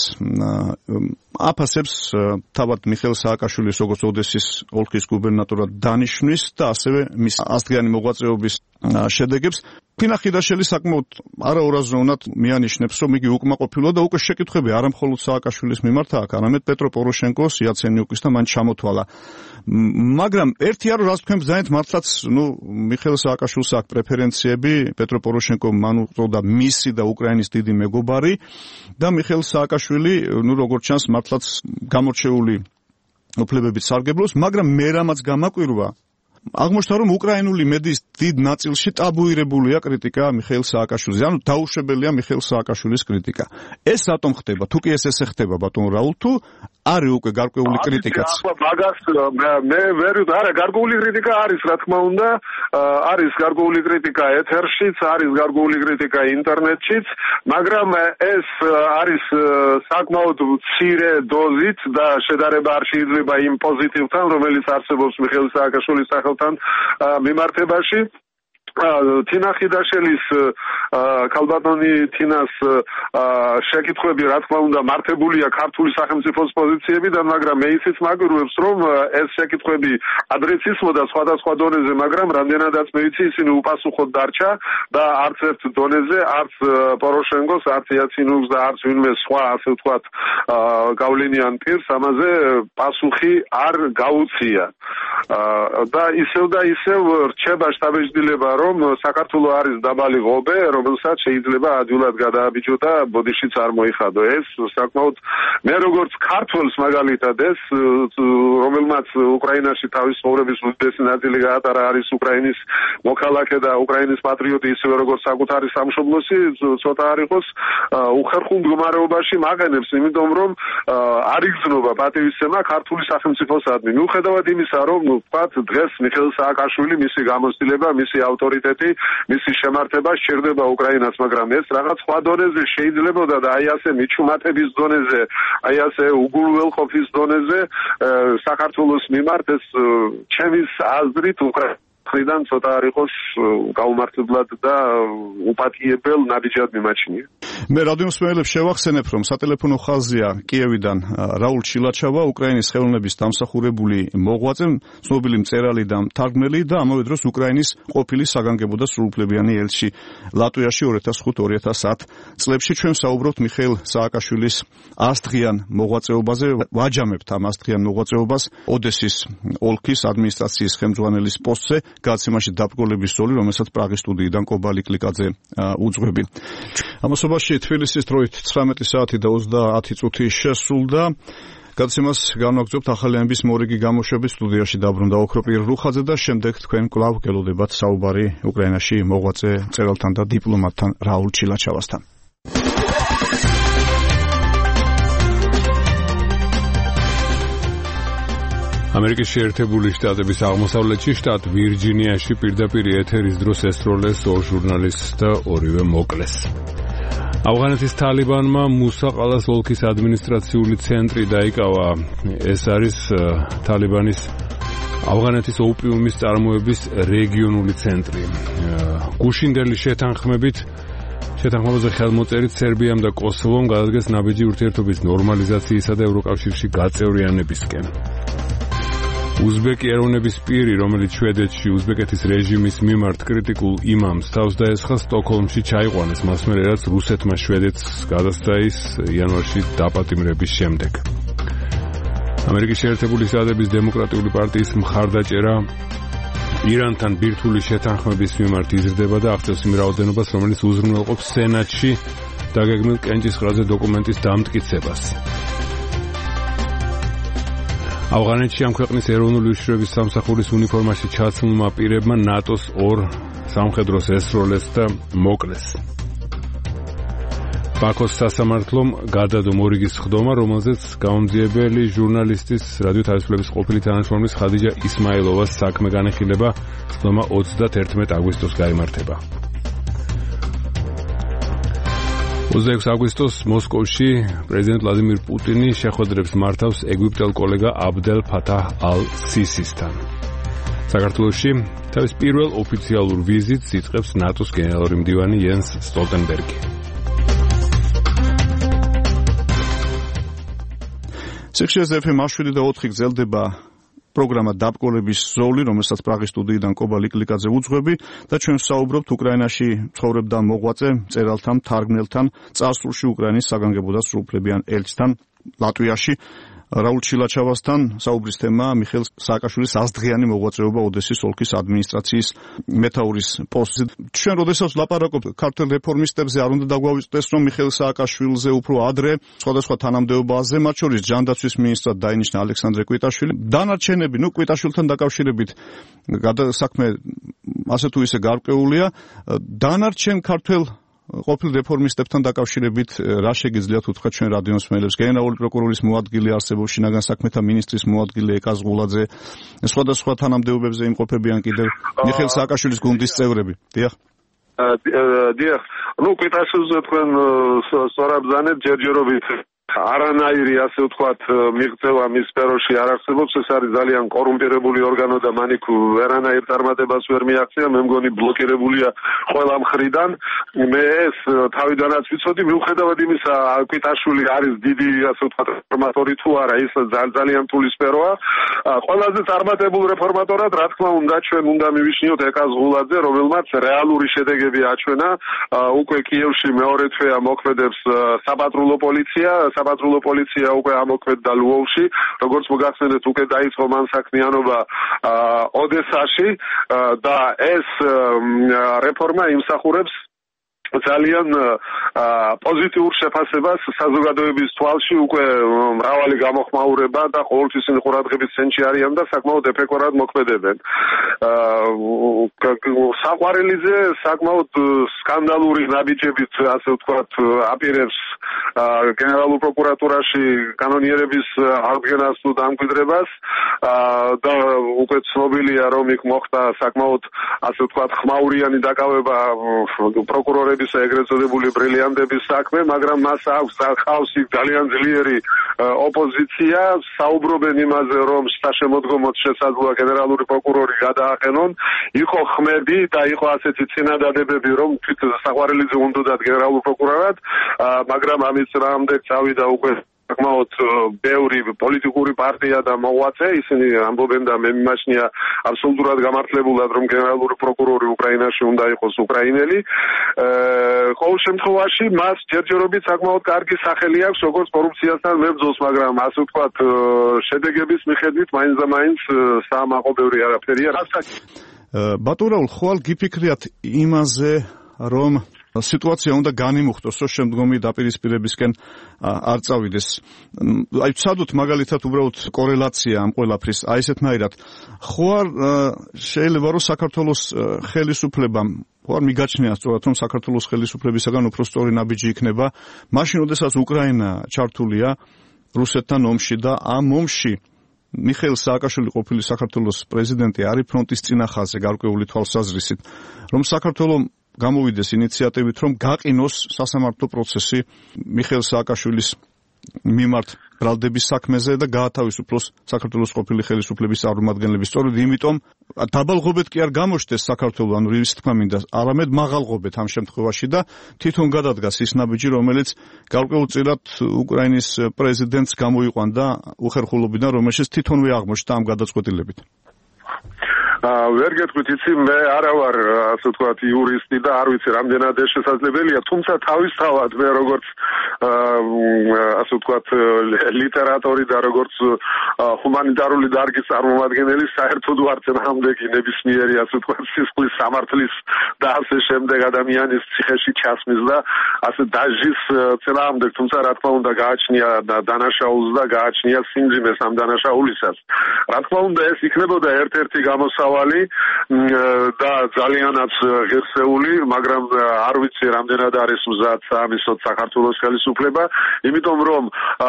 აფასებს თავად მიხეილ სააკაშვილის როგორც ოდესის ოლქის გუბერნატორად დანიშვნის და ასევე მის ასდღიანი მოღვაწეობის შედეგებს. თინა ხიდაშელი საკმაოდ არაორაზროვნად მიანიშნებს, რომ იგი უკმაყოფილოა და უკვე შეკითხვები არა მხოლოდ სააკაშვილის მიმართ აქვს, არამედ პეტრო პოროშენკოს, იაცენიუკის და მან ჩამოთვალა. მაგრამ ერთია, რომ რაც თქვენ ბრძანეთ, მართლაც, ნუ მიხეილ სააკაშვილს აქვს პრეფერენციები, პეტრო პოროშენკო მან უწოდა მისი და უკრაინის დიდი მეგობარი და მიხეილ სააკაშვილი, ნუ როგორც ჩანს, მართლაც გამორჩეული უფლებებით სარგებლობს, მაგრამ მე რამაც გამაკვირვა, აღმოჩნდა, რომ უკრაინული მედიის დიდ ნაწილში ტაბუირებულია კრიტიკა მიხეილ სააკაშვილზე, ანუ დაუშვებელია მიხეილ სააკაშვილის კრიტიკა. ეს რატომ ხდება? თუ კი ეს ესე ხდება, ბატონ რაულ, თუ არის უკვე გარკვეული კრიტიკაც? მაგას მე ვერ არა, გარკვეული კრიტიკა არის, რა თქმა უნდა, არის გარკვეული კრიტიკა ეთერშიც, არის გარკვეული კრიტიკა ინტერნეტშიც, მაგრამ ეს არის საკმაოდ მცირე დოზით და შედარება არ შეიძლება იმ პოზიტივთან, რომელიც არსებობს მიხეილ სააკაშვილის სახელთან მიმართებაში. თინა ხიდაშელის ქალბატონი თინას შეკითხვები, რა თქმა უნდა, მართებულია ქართული სახელმწიფოს პოზიციებიდან, მაგრამ მე ისიც მაგვირგვებს, რომ ეს შეკითხვები ადრეც ისმოდა სხვადასხვა დონეზე, მაგრამ რამდენადაც მე ვიცი, ისინი უპასუხოდ დარჩა და არც ერთ დონეზე, არც პოროშენკოს, არც იაცენიუკს და არც ვინმე სხვა, ასე ვთქვათ, გავლენიან პირს ამაზე პასუხი არ გაუწია. და ისევ და ისევ რჩება შტაბ-ბიჭდილება, რომ საქართველოს არის დაბალი ღობე, რომელსაც შეიძლება ადვილად გადააბიჯო და ბოდიშიც არ მოიხადო. ეს საკმაოდ მე როგორც ქართველს მაგალითად ეს, რომელმაც უკრაინაში თავის ცხოვრების უდიდესი ნაწილი გაატარა, არის უკრაინის მოქალაქე და უკრაინის პატრიოტი, ისევე როგორც საკუთარი სამშობლოსი, ცოტა არ იყოს უხერხულ მდგომარეობაში მაყენებს, იმიტომ რომ არ იგრძნობა პატივისცემა ქართული სახელმწიფოსადმი. მიუხედავად იმისა, რომ ვთქვათ, დღეს მიხეილ სააკაშვილი, მისი გამოცდილება, მისი ავტორიტეტი, მისი შემართება სჭირდება უკრაინას, მაგრამ ეს რაღაც სხვა დონეზე შეიძლებოდა და აი ასე მიჩუმატების დონეზე, აი ასე უგულველყოფის დონეზე საქართველოს მიმართ ეს ჩემის აზრით უკრაინა მხრიდან ცოტა არ იყოს გაუმართლებლად და უპატიებელ ნაბიჯად მიმაჩნია. მე რადიო მსმენელებს შევახსენებ, რომ სატელეფონო ხაზია კიევიდან რაულ ჩილაჩავა, უკრაინის ხელოვნების დამსახურებული მოღვაწე, ცნობილი მწერალი და მთარგმნელი და ამავე დროს უკრაინის ყოფილი საგანგებო და სრულუფლებიანი ელჩი ლატვიაში ორი ათას ხუთი ორი ათას ათ წლებში. ჩვენ საუბრობთ მიხეილ სააკაშვილის ასდღიან მოღვაწეობაზე, ვაჯამებთ ამ ასდღიან მოღვაწეობას ოდესის ოლქის ადმინისტრაციის ხელმძღვანელის პოსტზე, გადაცემაში დაბრკოლების ზოლი, რომელსაც პრაღის სტუდიიდან კობალი კლიკაძე უძღვები. ამასობაში თბილისის დროით ცხრამეტი საათი და ოცდაათი წუთი შესრულდა. გადაცემას განვაგრძობთ ახალი ამბის მორიგი გამოშვების. სტუდიაში დაბრუნდა ოქროპირ რუხაძე და შემდეგ თქვენ კვლავ გელოდებათ საუბარი უკრაინაში მოღვაწე მწერალთან და დიპლომატთან რაულ ჩილაჩავასთან. ამერიკის შეერთებული შტატების აღმოსავლეთში შტატ ვირჯინიაში პირდაპირ ეთერის დროს ესროლეს ორ ჟურნალისტს და ორივე მოკლეს. ავღანეთის თალიბანმა მუსაყალას ოლქის ადმინისტრაციული ცენტრი დაიკავა. ეს არის თალიბანის ავღანეთის ოპიუმის წარმოების რეგიონული ცენტრი. გუშინდელი შეთანხმებით შეთანხმებაზე ხელმოწერით სერბიამ და კოსოვომ გადადგეს ნაბიჯი ურთიერთობის ნორმალიზაციისა და ევროკავშირში გაწევრიანებისკენ. უზბეკი ეროვნების პირი, რომელიც შვედეთში უზბეკეთის რეჟიმის მიმართ კრიტიკულ იმამს თავს დაესხა, სტოკჰოლმში ჩაიყვანეს, მას მერე რაც რუსეთმა შვედეთს გადასცა ის იანვარში დაპატიმრების შემდეგ. ამერიკის შეერთებული შტატების დემოკრატიული პარტიის მხარდაჭერა ირანთან ბირთვული შეთანხმების მიმართ იზრდება და აღწევს იმ რაოდენობას, რომელიც უზრუნველყოფს სენატში დაგეგმილ კენჭისყრაზე დოკუმენტის დამტკიცებას. ავღანეთში ამ ქვეყნის ეროვნული უშიშროების სამსახურის უნიფორმაში ჩაცმულმა პირებმა ნატოს ორ სამხედროს ესროლეს და მოკლეს. ბაქოს სასამართლომ გადადო მორიგის სხდომა, რომელზეც გამომძიებელი ჟურნალისტის რადიო თავისუფლების ყოფილი თანამშრომლის ხადიჯა ისმაილოვას საქმე განეხილება. სხდომა ოცდაათერთმეტი აგვისტოს გაიმართება. ოცდაექვსი აგვისტოს მოსკოვში პრეზიდენტ ვლადიმირ პუტინი შეხვედრებს მართავს ეგვიპტელ კოლეგა აბდელ ფათაჰ ალ-სისისთან. საქართველოში თავის პირველ ოფიციალურ ვიზიტს იწყებს ნატოს გენერალური მდივანი იენს სტოლტენბერგი. სიხშირეზე ეფ ემ შვიდი და ოთხი გრძელდება პროგრამა დაბრკოლების ზოლი, რომელსაც პრაღის სტუდიიდან კობალი კლიკაძე უძღვები და ჩვენ საუბრობთ უკრაინაში ცხოვრებ და მოღვაწე მწერალთან, მთარგმნელთან, წარსულში უკრაინის საგანგებო და სრულუფლებიან ელჩთან ლატვიაში რაულ ჩილაჩავასთან. საუბრის თემა მიხეილ სააკაშვილის ასდღიანი მოღვაწეობა ოდესის ოლქის ადმინისტრაციის მეთაურის პოსტზე. ჩვენ როდესაც ვლაპარაკობთ ქართველ რეფორმისტებზე, არ უნდა დაგვავიწყდეს, რომ მიხეილ სააკაშვილზე უფრო ადრე სხვადასხვა თანამდებობაზე, მათ შორის ჯანდაცვის მინისტრად დაინიშნა ალექსანდრე კვიტაშვილი. დანარჩენები, ნუ კვიტაშვილთან დაკავშირებით საქმე ასე თუ ისე გარკვეულია. დანარჩენ ქართველ ყოფილ რეფორმისტებთან დაკავშირებით რა შეგიძლიათ უთხრათ ჩვენ რადიო მსმენელებს? გენერალური პროკურორის მოადგილე არსებობს, შინაგან საქმეთა მინისტრის მოადგილე ეკა ზღულაძე, სხვადასხვა თანამდებობებზე იმყოფებიან კიდევ მიხეილ სააკაშვილის გუნდის წევრები. დიახ. დიახ. ნუ კვიტაშვილზე თქვენ სწორად ბრძანეთ, ჯერჯერობით არანაირი ასე ვთქვათ მიღწევა მის სფეროში არ არსებობს. ეს არის ძალიან კორუმპირებული ორგანო და მან იქ ვერანაირ წარმატებას ვერ მიაღწია. მე მგონი ბლოკირებულია ყველა მხრიდან. მე ეს თავიდანაც ვიცოდი, მიუხედავად იმისა, კვიტაშვილი არის დიდი ასე ვთქვათ რეფორმატორი თუ არა, ის ძალიან რთული სფეროა. ყველაზე წარმატებულ რეფორმატორად რა თქმა უნდა ჩვენ უნდა მივიშნიოთ ეკა ზღულაძე, რომელმაც რეალური შედეგები აჩვენა. უკვე კიევში მეორე თვეა მოქმედებს საპატრულო პოლიცია. საპატრულო პოლიცია უკვე ამოქმედდა ლვოვში, როგორც მოგახსენეთ, უკვე დაიწყო მან საქმიანობა ოდესაში და ეს რეფორმა იმსახურებს ძალიან პოზიტიურ შეფასებას საზოგადოების თვალში. უკვე მრავალი გამოხმაურება და ყოველთვის ყურადღების ცენტრში არიან და საკმაოდ ეფექტურად მოქმედებენ. საყვარელიძე საკმაოდ სკანდალური ნაბიჯებით ასე ვთქვათ აპირებს გენერალურ პროკურატურაში კანონიერების აღდგენას თუ დამკვიდრებას და უკვე ცნობილია, რომ იქ მოხდა საკმაოდ ასე ვთქვათ ხმაურიანი დაკავება პროკურორების ეგრეთ წოდებული ბრილიანტების საქმე, მაგრამ მას აქვს ხავს ძალიან ძლიერი ოპოზიცია საუბრობენ იმაზე, რომ საშემოდგომოდ შესაძლოა გენერალური პროკურორი გადააყენონ, იყო ხმები და იყო ასეთი წინადადებები, რომ თვით საყვარელიძე უნდათ გენერალურ პროკურორად, მაგრამ ამის რამდენ წავიდა უკვე საკმაოდ ბევრი პოლიტიკური პარტია და მოღვაწე, ისინი ამბობენ და მე მიმაჩნია აბსოლუტურად გამართლებულად, რომ გენერალური პროკურორი უკრაინაში უნდა იყოს უკრაინელი. ყოველ შემთხვევაში მას ჯერჯერობით საკმაოდ კარგი სახელი აქვს როგორც კორუფციასთან მებრძოლს, მაგრამ ასე ვთქვათ შედეგების მიხედვით მაინც და მაინც საამაყო ბევრი არაფერია. ბატონ რაულ, ხვალ გიფიქრიათ იმაზე, რომ სიტუაცია უნდა განიმუხტოს, რომ შემდგომი დაპირისპირებისკენ არ წავიდეს. აი ვცადოთ მაგალითად უბრალოდ კორელაცია ამ ყველაფრის, აი ესეთნაირად. ხო არ შეიძლება რომ საქართველოს ხელისუფლებამ ხო არ მიგაჩნია სწორად რომ საქართველოს ხელისუფლებისაგან უფრო სწორი ნაბიჯი იქნება, მაშინ როდესაც უკრაინა ჩართულია რუსეთთან ომში და ამ ომში მიხეილ სააკაშვილი ყოფილი საქართველოს პრეზიდენტი არის ფრონტის წინა ხაზზე გარკვეული თვალსაზრისით, რომ საქართველოს გამოვიდეს ინიციატივით, რომ გაყინოს სასამართლო პროცესი მიხეილ სააკაშვილის მიმართ ბრალდების საქმეზე და გაათავისუფლოს საქართველოს ყოფილი ხელისუფლების წარმომადგენლები. სწორედ იმიტომ დაბალღობეთ კი არ გამოჩნდეს საქართველოს, ანუ რის თქმა მინდა, არამედ მაღალღობეთ ამ შემთხვევაში და თვითონ გადადგას ის ნაბიჯი, რომელიც გარკვეულწილად უკრაინის პრეზიდენტს გამოიყვანდა უხერხულობიდან, რომელშიც თვითონვე აღმოჩნდა ამ გადაწყვეტილებით. ვერ გეტყვით, იცი, მე არა ვარ, ასე ვთქვათ, იურისტი და არ ვიცი რამდენად ეს შესაძლებელია, თუმცა თავისთავად მე როგორც ასე ვთქვათ, ლიტერატორი და როგორც ჰუმანიტარული დარგის წარმომადგენელი საერთოდ ვარ წინააღმდეგი ნებისმიერი, ასე ვთქვათ, სისხლის სამართლის და ასე შემდეგ ადამიანის ციხეში ჩასმის და ასე დაჟის წინააღმდეგ, თუმცა რა თქმა უნდა გააჩნია დანაშაულს და გააჩნია სიმძიმეს ამ დანაშაულისას. რა თქმა უნდა ეს იქნებოდა ერთ-ერთი გამოსავალი და ძალიანაც ღირსეული, მაგრამ არ ვიცი რამდენად არის მზად საამისოდ საქართველოს ხელისუფლება, იმიტომ რომ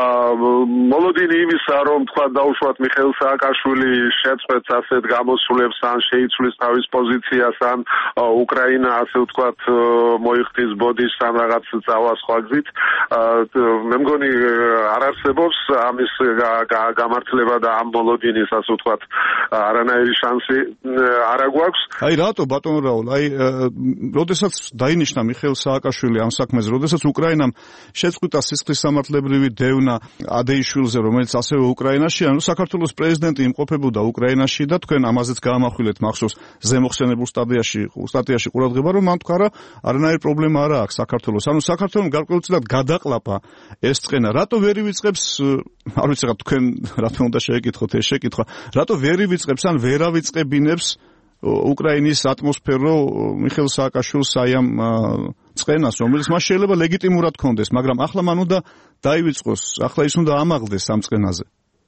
მოლოდინი იმისა, რომ თქვა დაუშვათ მიხეილ სააკაშვილი შეწყვეტს ასეთ გამოსვლებს ან შეიცვლის თავის პოზიციას ან უკრაინა ასე ვთქვათ მოიხდის ბოდიშს ან რაღაც წავა სხვა გზით, მე მგონი არ არსებობს ამის გამართლება და ამ მოლოდინის ასე ვთქვათ არანაირი შანსი არა გვაქვს. აი რატო ბატონ რაულ, აი როდესაც დაინიშნა მიხეილ სააკაშვილი ამ საქმეზე, როდესაც უკრაინამ შეწყვიტა სისხლის სამართლებრივი დევნა ადეიშვილზე, რომელიც ასევე უკრაინაშია, ანუ საქართველოს პრეზიდენტი იმყოფებოდა უკრაინაში და თქვენ ამაზეც გაამახვილეთ მახსოვს ზემოხსენებულ სტატიაში, სტატიაში ყურადღება, რომ მან თქვა, რომ არანაირი პრობლემა არ აქვს საქართველოს. ანუ საქართველოს გარკვეულწილად გადაყლაპა ეს წყენა. რატო ვერ ივიწყებს, არ ვიცი რა თქვენ რა თქმა უნდა შეეკითხოთ ეს შეკითხვა, რატო ვერ ივიწყებს ან ვერ ავიწყებინებს უკრაინის ატმოსფერო მიხეილ სააკაშვილს აი ამ წყენას, რომელიც მას შეიძლება ლეგიტიმურად ჰქონდეს, მაგრამ ახლა მან უნდა დაივიწყოს, ახლა ის უნდა ამაღლდეს ამ წყენაზე.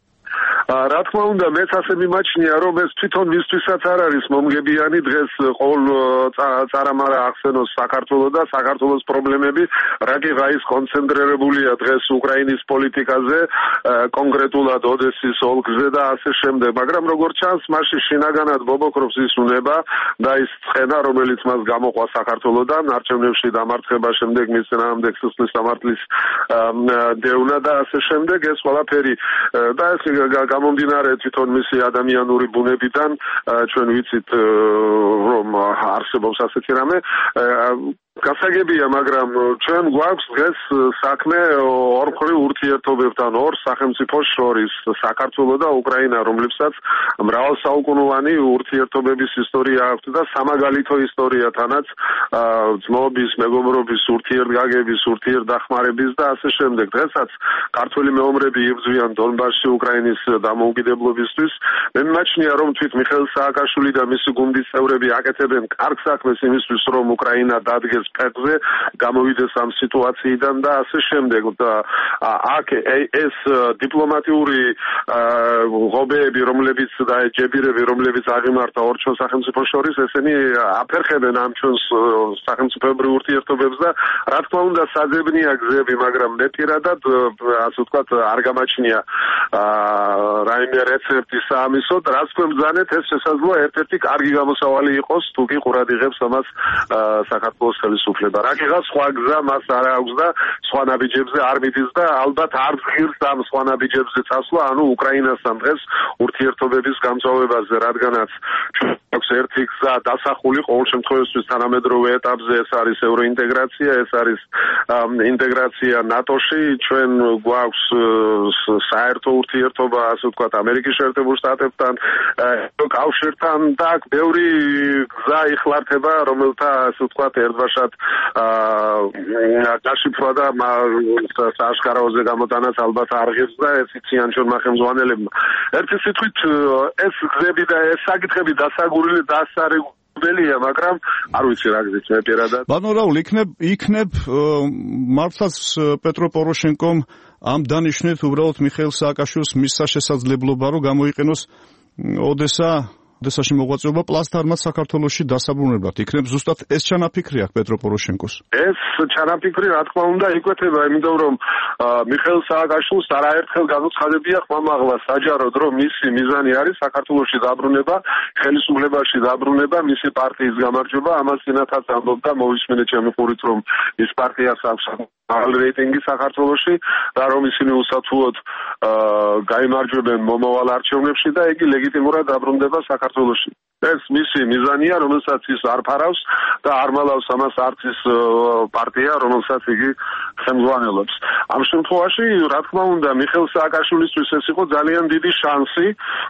რა თქმა უნდა, მეც ასე მიმაჩნია, რომ ეს თვითონ მისთვისაც არ არის მომგებიანი დღეს ყოველ წარამარა ახსენოს საქართველოს და საქართველოს პრობლემები, რაკიღაის კონცენტრირებულია დღეს უკრაინის პოლიტიკაზე, კონკრეტულად ოდესის ოლქზე და ასე შემდეგ, მაგრამ როგორც ჩანს, მასში შინაგანად ბობოქრობს ის უნება და ის ცხენა, რომელიც მას გამოყვა საქართველოსთან, არჩევნებში დამარცხება, შემდეგ მის წინააღმდეგ სისხლის სამართლის დევნა და ასე შემდეგ, ეს ყველაფერი და ეს გამომდინარე თვითონ მისი ადამიანური ბუნებიდან, ჩვენ ვიცით რომ არსებობს ასეთი რამე, გასაგებია, მაგრამ ჩვენ გვაქვს დღეს საქმე ორმხრივ ურთიერთობებთან, ორ სახელმწიფოს შორის, საქართველოს და უკრაინა, რომლებსაც მრავალსაუკუნოვანი ურთიერთობების ისტორია აქვს და სამაგალითო ისტორიათანაც ძმობის, მეგობრობის, ურთიერთგაგების, ურთიერთდახმარების და ასე შემდეგ. დღესაც ქართველი მეომრები იბრძვიან დონბასში უკრაინის დამოუკიდებლობისთვის. მე მიმაჩნია, რომ თვით მიხეილ სააკაშვილი და მისი გუნდის წევრები აკეთებენ კარგ საქმეს იმისთვის, რომ უკრაინა დადგეს სპექტზე, გამოვიდეს ამ სიტუაციიდან და ასე შემდეგ. და აქ ეს დიპლომატიური ღობეები, რომლებიც და ჯებირები, რომლებიც აღიმართა ორ ჩვენ სახელმწიფოს შორის, ესენი აფერხებენ ამ ჩვენს სახელმწიფოებრივ ურთიერთობებს და რა თქმა უნდა საძებნია გზები, მაგრამ მე პირადად ასე ვთქვათ არ გამაჩნია რაიმე რეცეპტი საამისოდ, რაც თქვენ ბრძანეთ, ეს შესაძლოა ერთ-ერთი კარგი გამოსავალი იყოს, თუ კი ყურად იღებს ამას საქართველოს ხელისუფლება. რაკიღა სხვა გზა მას არ აქვს და სხვა ნაბიჯებზე არ მიდის და ალბათ არ ღირს ამ სხვა ნაბიჯებზე წასვლა, ანუ უკრაინასთან დღეს ურთიერთობების გამწვავებაზე, რადგანაც აქვს ერთი გზა დასახული ყოველ შემთხვევაში თანამედროვე ეტაპზე, ეს არის ევროინტეგრაცია, ეს არის ინტეგრაცია ნატოში, ჩვენ გვაქვს საერთო ურთიერთობა, ასე ვთქვათ, ამერიკის შეერთებულ შტატებთან, კავშირთან და აქ ბევრი გზა იხლართება, რომელთა, ასე ვთქვათ, ერთბაშად დაშიფრვა და სააშკარაოზე გამოტანაც ალბათ არ ღირს და ეს იციან ჩვენმა ხელმძღვანელებმა. ერთი სიტყვით, ეს გზები და ეს საკითხები დასაგურილი დასარეგულირებელია, მაგრამ არ ვიცი რა გზით მე პირადად. ბატონ რაულ, იქნებ იქნებ მართლაც პეტრო პოროშენკომ ამ დანიშნით უბრალოდ მიხეილ სააკაშვილს მისცა შესაძლებლობა, რომ გამოიყენოს ოდესა ოდესაში მოღვაწეობა პლასტარმად საქართველოში დასაბრუნებლად. იქნებ ზუსტად ეს ჩანაფიქრი აქვს პეტრო პოროშენკოს? ეს ჩანაფიქრი რა თქმა უნდა იკვეთება, იმიტომ რომ მიხეილ სააკაშვილს არაერთხელ განუცხადებია ხმამაღლა საჯაროდ, რომ მისი მიზანი არის საქართველოში დაბრუნება, ხელისუფლებაში დაბრუნება, მისი პარტიის გამარჯვება. ამას წინათაც ამბობდა, მოვისმენეთ ჩემი ყურით, რომ ის პარტიას აქვს მაღალი რეიტინგი საქართველოში და რომ ისინი უსათუოდ გაიმარჯვებენ მომავალ არჩევნებში და იგი ლეგიტიმურად დაბრუნდება საქართველოში. ეს მისი მიზანია, რომელსაც ის არ ფარავს და არ მალავს ამას არც ის პარტია, რომელსაც იგი ხელმძღვანელობს. ამ შემთხვევაში, რა თქმა უნდა, მიხეილ სააკაშვილისთვის ეს იყო ძალიან დიდი შანსი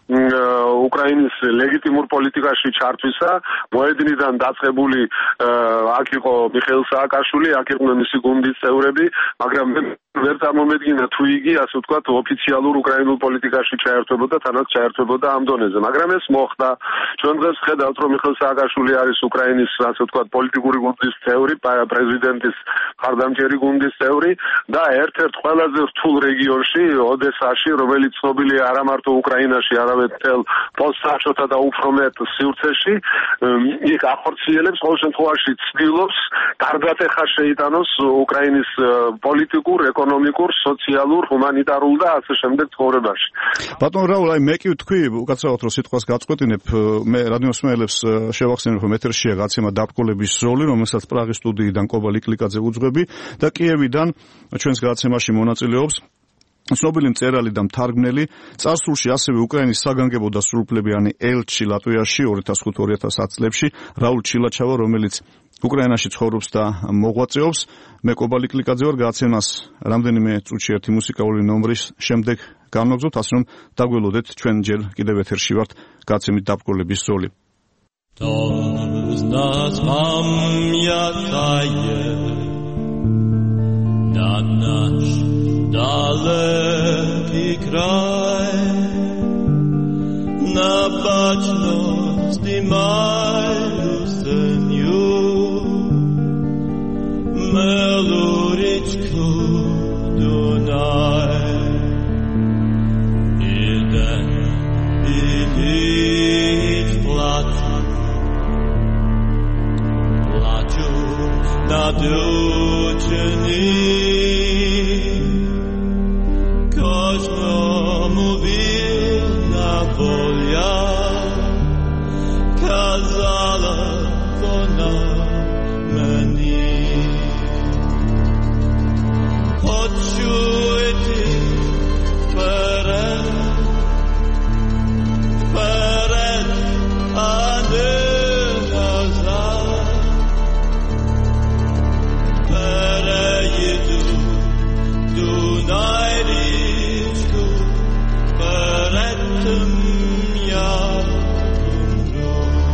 უკრაინის ლეგიტიმურ პოლიტიკაში ჩართვისა. მოედნიდან დაწყებული აქ იყო მიხეილ სააკაშვილი, აქ იყვნენ მისი გუნდის წევრები, მაგრამ ვერ წარმომედგინა თუ იგი, ასე ვთქვათ, ოფიციალურ უკრაინულ პოლიტიკაში ჩაერთვებოდა, თანაც ჩაერთვებოდა ამ დონეზე. მაგრამ ეს მოხდა. ჩვენ დღეს ხედავთ, რომ მიხეილ სააკაშვილი არის უკრაინის, ასე ვთქვათ, პოლიტიკური გუნდის წევრი, პრეზიდენტის მხარდამჭერი გუნდის წევრი და ერთ-ერთ ყველაზე რთულ რეგიონში, ოდესაში, რომელიც ცნობილია არა მარტო უკრაინაში, არამედ მთელ პოსტსაბჭოთა და უფრო მეტ სივრცეში, იქ ახორციელებს, ყოველ შემთხვევაში ცდილობს გარდატეხა შეიტანოს უკრაინის პოლიტიკურ, ეკონომიკურ, სოციალურ, ჰუმანიტარულ და ასე შემდეგ ცხოვრებაში. ბატონ რაულ, აი მე კი ვთქვი, უკაცრავად რომ სიტყვას გაწყვეტინებ, მე რადიოსმენელებს შევახსენებ, რომ ეთერშია გაცემა დაბრკოლების ზოლი, რომელსაც პრაღის სტუდიიდან კობა ლიკლიკაძე უძღვები და კიევიდან ჩვენს გაცემაში მონაწილეობს ცნობილი მწერალი და მთარგმნელი, წარსულში ასევე უკრაინის საგანგებო და სრულუფლებიანი ელჩი ლატვიაში ორი ათას ხუთი ორი ათას ათი წლებში რაულ ჩილაჩავა, რომელიც უკრაინაში ცხოვრობს და მოღვაწეობს. მე კობა ლიკლიკაძე ვარ, გაცემას რამდენიმე წუთში ერთი მუსიკალური ნომრის შემდეგ განვაგზავნებთ, ასე რომ დაგველოდეთ, ჩვენ ჯერ კიდევ ეთერში ვართ გაცემით დაბრკოლების ზოლი. To znać pamiętaje na nasz daleki kraj, na baczność mają seniu, meluryczku Dunaj. Jeden i nic placu, nad uczeni, każdemu winna wola, kazała ona mnie. Poczujcie wперед, wперед, a nie nazad. Переїду Дунай річку, перед тим я умру.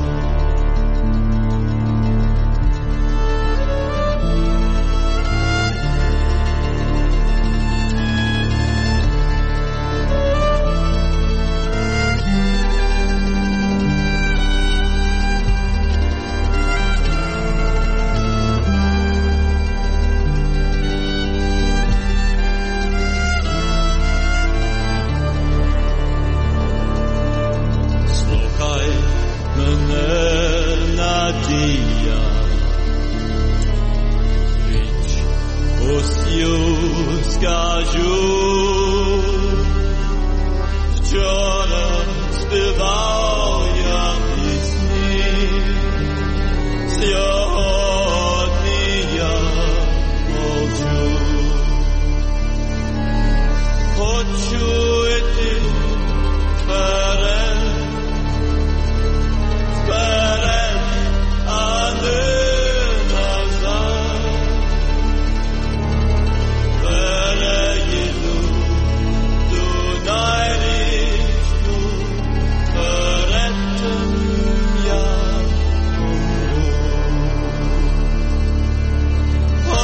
Скажу, вчора співав я пісні, сьогодні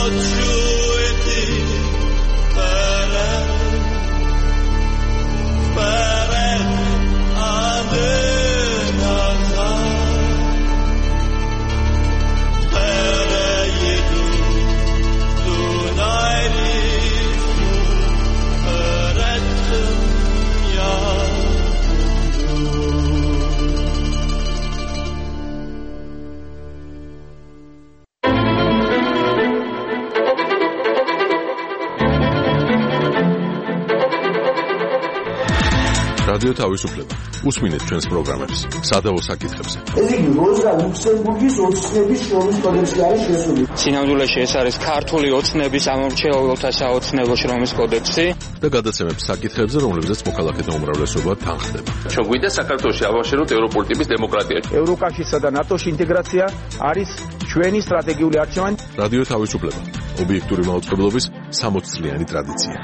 რადიო თავისუფლება. უსმინეთ ჩვენს პროგრამებს. სადავო საკითხებზე. ეს იგი როზა ლუქსემბურგის ოცნების შრომის კოდექსში არის შესული. სინამდვილეში ეს არის ქართული ოცნების ამორჩეულთა საოცნებო შრომის კოდექსი და გადაცემებს საკითხებზე, რომლებზეც მოქალაქეთა უმრავლესობა თანხდება. ჩვენ გვინდა საქართველოში ავაშენოთ ევროპული ტიპის დემოკრატია. ევროკავშირსა და ნატოში ინტეგრაცია არის ჩვენი სტრატეგიული არჩევანი. რადიო თავისუფლება. ობიექტური მაუწყებლობის სამოც წლიანი ტრადიცია.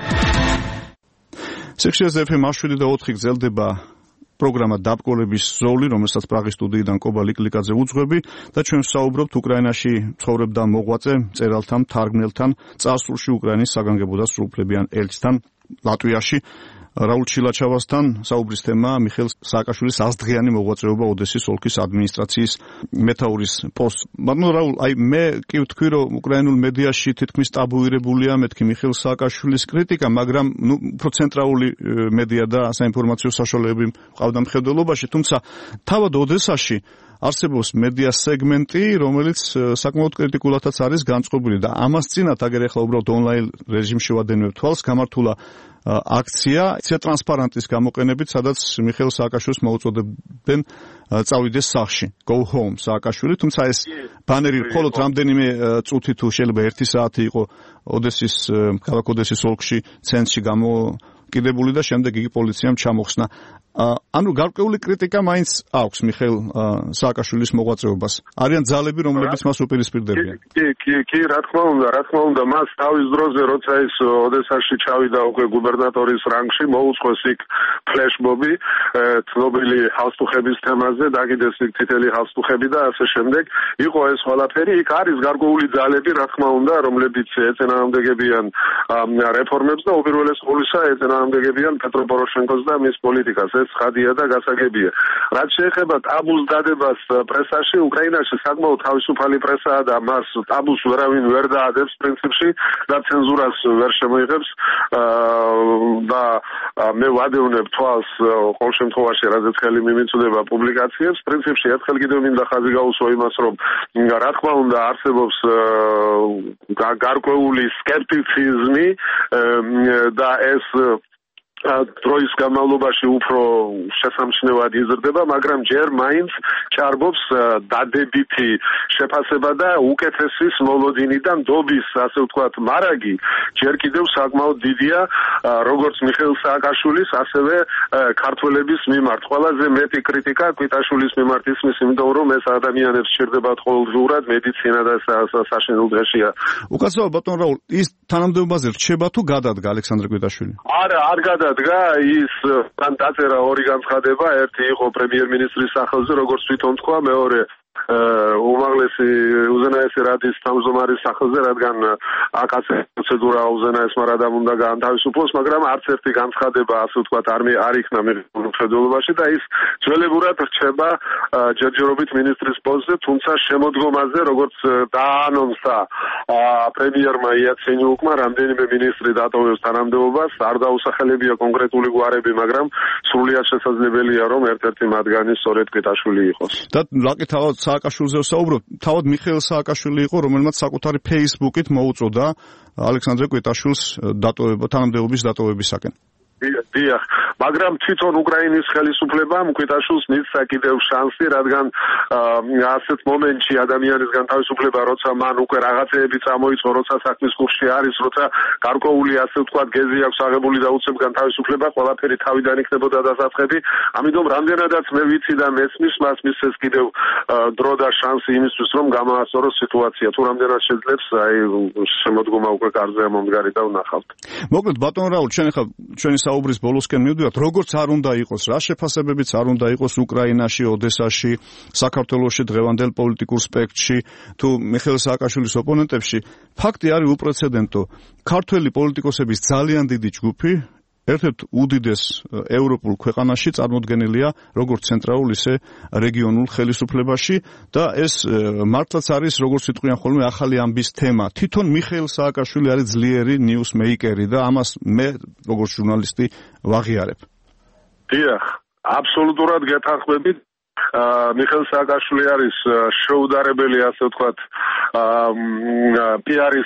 სექციაზე ეფ ემ შვიდი და ოთხი გრძელდება პროგრამა დაბკოლების ზოლი, რომელსაც პრაღის სტუდიიდან კობა ლიკლიკაძე უძღვები და ჩვენ ვსაუბრობთ უკრაინაში ცხოვრებ და მოღვაწე მწერალთან, თარგმნელთან, წარსულში უკრაინის საგანგებო და სრულუფლებიან ელჩთან ლატვიაში რაულ ჩილაჩავასთან. საუბრის თემა მიხეილ სააკაშვილის ას დღიანი მოღვაწეობა ოდესის ოლქის ადმინისტრაციის მეთაურის პოსტს. მაგრამ რაულ, აი მე კი ვთქვი, რომ უკრაინულ მედიაში თითქმის ტაბუირებულია მეთქი მიხეილ სააკაშვილის კრიტიკა, მაგრამ ნუ უფრო ცენტრალური მედია და საინფორმაციო საშუალებები მყავდა მხედველობაში, თუმცა თავად ოდესაში არსებობს მედია სეგმენტი, რომელიც საკმაოდ კრიტიკულადაც არის განწყობილი და ამას წინათ აგერ ახლა უბრალოდ ონლაინ რეჟიმში ვადენებ თვალს, გამართულა აქცია, აქცია ტრანსპარანტის გამოყენებით, სადაც მიხეილ სააკაშვილს მოუწოდებენ წავიდეს სახლში, go home სააკაშვილი, თუმცა ეს ბანერი მხოლოდ რამდენიმე წუთი თუ შეიძლება ერთი საათი იყო ოდესის ქალაქ ოდესის ოლქში ცენტრში გამოკიდებული და შემდეგ იგი პოლიციამ ჩამოხსნა. ანუ გარკვეული კრიტიკა მაინც აქვს მიხეილ სააკაშვილის მოღვაწეობას. არიან ძალები, რომლებიც მას უპირისპირდებიან. კი, კი, კი, რა თქმა უნდა, რა თქმა უნდა, მას თავის დროზე, როცა ის ოდესაში ჩავიდა უკვე გუბერნატორის რანგში, მოუწყვეს იქ ფლეშმობი, ცნობილი ჰალსტუხების თემაზე, დაგიდეს იქ წითელი ჰალსტუხები და ასე შემდეგ. იყო ეს ყველაფერი, იქ არის გარკვეული ძალები, რა თქმა უნდა, რომლებიც ეწინააღმდეგებიან რეფორმებს და უპირველეს ყოვლისა ეწინააღმდეგებიან პეტრო პოროშენკოს და მის პოლიტიკას. ეს ხადია და გასაგებია. რაც შეეხება ტაბუს დადებას პრესაში, უკრაინაში საკმაოდ თავისუფალი პრესაა და მას ტაბუს ვერავინ ვერ დაადებს პრინციპში და ცენზურას ვერ შემოიღებს და მე ვადევნებ თვალს ყოველ შემთხვევაში, რადგან ხელი მიმიწვდება პუბლიკაციებს. პრინციპში ერთხელ კიდევ მინდა ხაზი გაუსვა იმას, რომ რა თქმა უნდა არსებობს გარკვეული სკეპტიციზმი და ეს დროის განმავლობაში უფრო შესამჩნევად იზრდება, მაგრამ ჯერ მაინც ჭარბობს დადებითი შეფასება და უკეთესის მოლოდინი და ნდობის, ასე ვთქვათ, მარაგი ჯერ კიდევ საკმაოდ დიდია, როგორც მიხეილ სააკაშვილის, ასევე ქართველების მიმართ. ყველაზე მეტი კრიტიკა კვიტაშვილის მიმართ ისმის, იმიტომ რომ ეს ადამიანებს სჭირდებათ ყოველდღიურად მედიცინა და საშინელ დღეშია. უკაცრავად ბატონ რაულ, ის თანამდებობაზე რჩება თუ გადადგა ალექსანდრე კვიტაშვილი? არა, არ გადადგა. ის თან დაწერა ორი განცხადება, ერთი იყო პრემიერ-მინისტრის სახელზე, როგორც თვითონ თქვა, მეორე უმაღლესი უზენაესი რადის თავმჯდომარის სახელზე, რადგან აქ ასე პროცედურა უზენაესმა რადამ უნდა გაანთავისუფლოს, მაგრამ არც ერთი განცხადება, ასე ვთქვათ, არ არ იქნა მიღებული მხედველობაში და ის ძველებურად რჩება ჯერჯერობით მინისტრის პოსტზე, თუმცა შემოდგომაზე, როგორც დაანონსა პრემიერმა იაცენიუკმა, რამდენიმე მინისტრი დატოვებს თანამდებობას, არ დაუსახელებია კონკრეტული გვარები, მაგრამ სრულიად შესაძლებელია, რომ ერთ-ერთი მათგანი სწორედ კვიტაშვილი იყოს. და რაკი თავად სააკაშვილზე ვსაუბრობ, თავად მიხეილ სააკაშვილი იყო, რომელმაც საკუთარი Facebook-ით მოუწოდა ალექსანდრე კვიტაშვილს დატოვება, თანამდებობის დატოვებისაკენ. დიახ, მაგრამ თვითონ უკრაინის ხელისუფლებამ კვიტაშვილს მისცა კიდევ შანსი, რადგან ასეთ მომენტში ადამიანისგან თავისუფლება, როცა მან უკვე რაღაცეები წამოიწყო, როცა საქმის კურსში არის, როცა გარკვეული, ასე ვთქვათ, გეზი აქვს აღებული და უცებგან თავისუფლება, ყველაფერი თავიდან იქნებოდა დასაწყები. ამიტომ რამდენადაც მე ვიცი და მესმის, მას მისცეს კიდევ დრო და შანსი იმისთვის, რომ გამოასწოროს სიტუაცია. თუ რამდენად შეძლებს, აი შემოდგომა უკვე კარზე მომდგარი და ვნახავთ. მოკლედ ბატონ რაულ, ჩვენ ახლა ჩვენი საუბრის ბოლოსკენ მივდივართ, როგორც არ უნდა იყოს, რა შეფასებებიც არ უნდა იყოს უკრაინაში, ოდესაში, საქართველოში დღევანდელ პოლიტიკურ სპექტრში, თუ მიხეილ სააკაშვილის ოპონენტებში, ფაქტი არის უპრეცედენტო. ქართველი პოლიტიკოსების ძალიან დიდი ჯგუფი ერთ-ერთ უდიდეს ევროპულ ქვეყანაში წარმოდგენილია როგორც ცენტრალურ, ისე რეგიონულ ხელისუფლებაში და ეს მართლაც არის, როგორც ვიტყვიან ხოლმე, ახალი ამბის თემა. თვითონ მიხეილ სააკაშვილი არის ძლიერი ნიუს მეიკერი და ამას მე როგორც ჟურნალისტი ვაღიარებ. დიახ, აბსოლუტურად გეთანხმებით. მიხეილ სააკაშვილი არის შეუდარებელი, ასე ვთქვათ, პიარის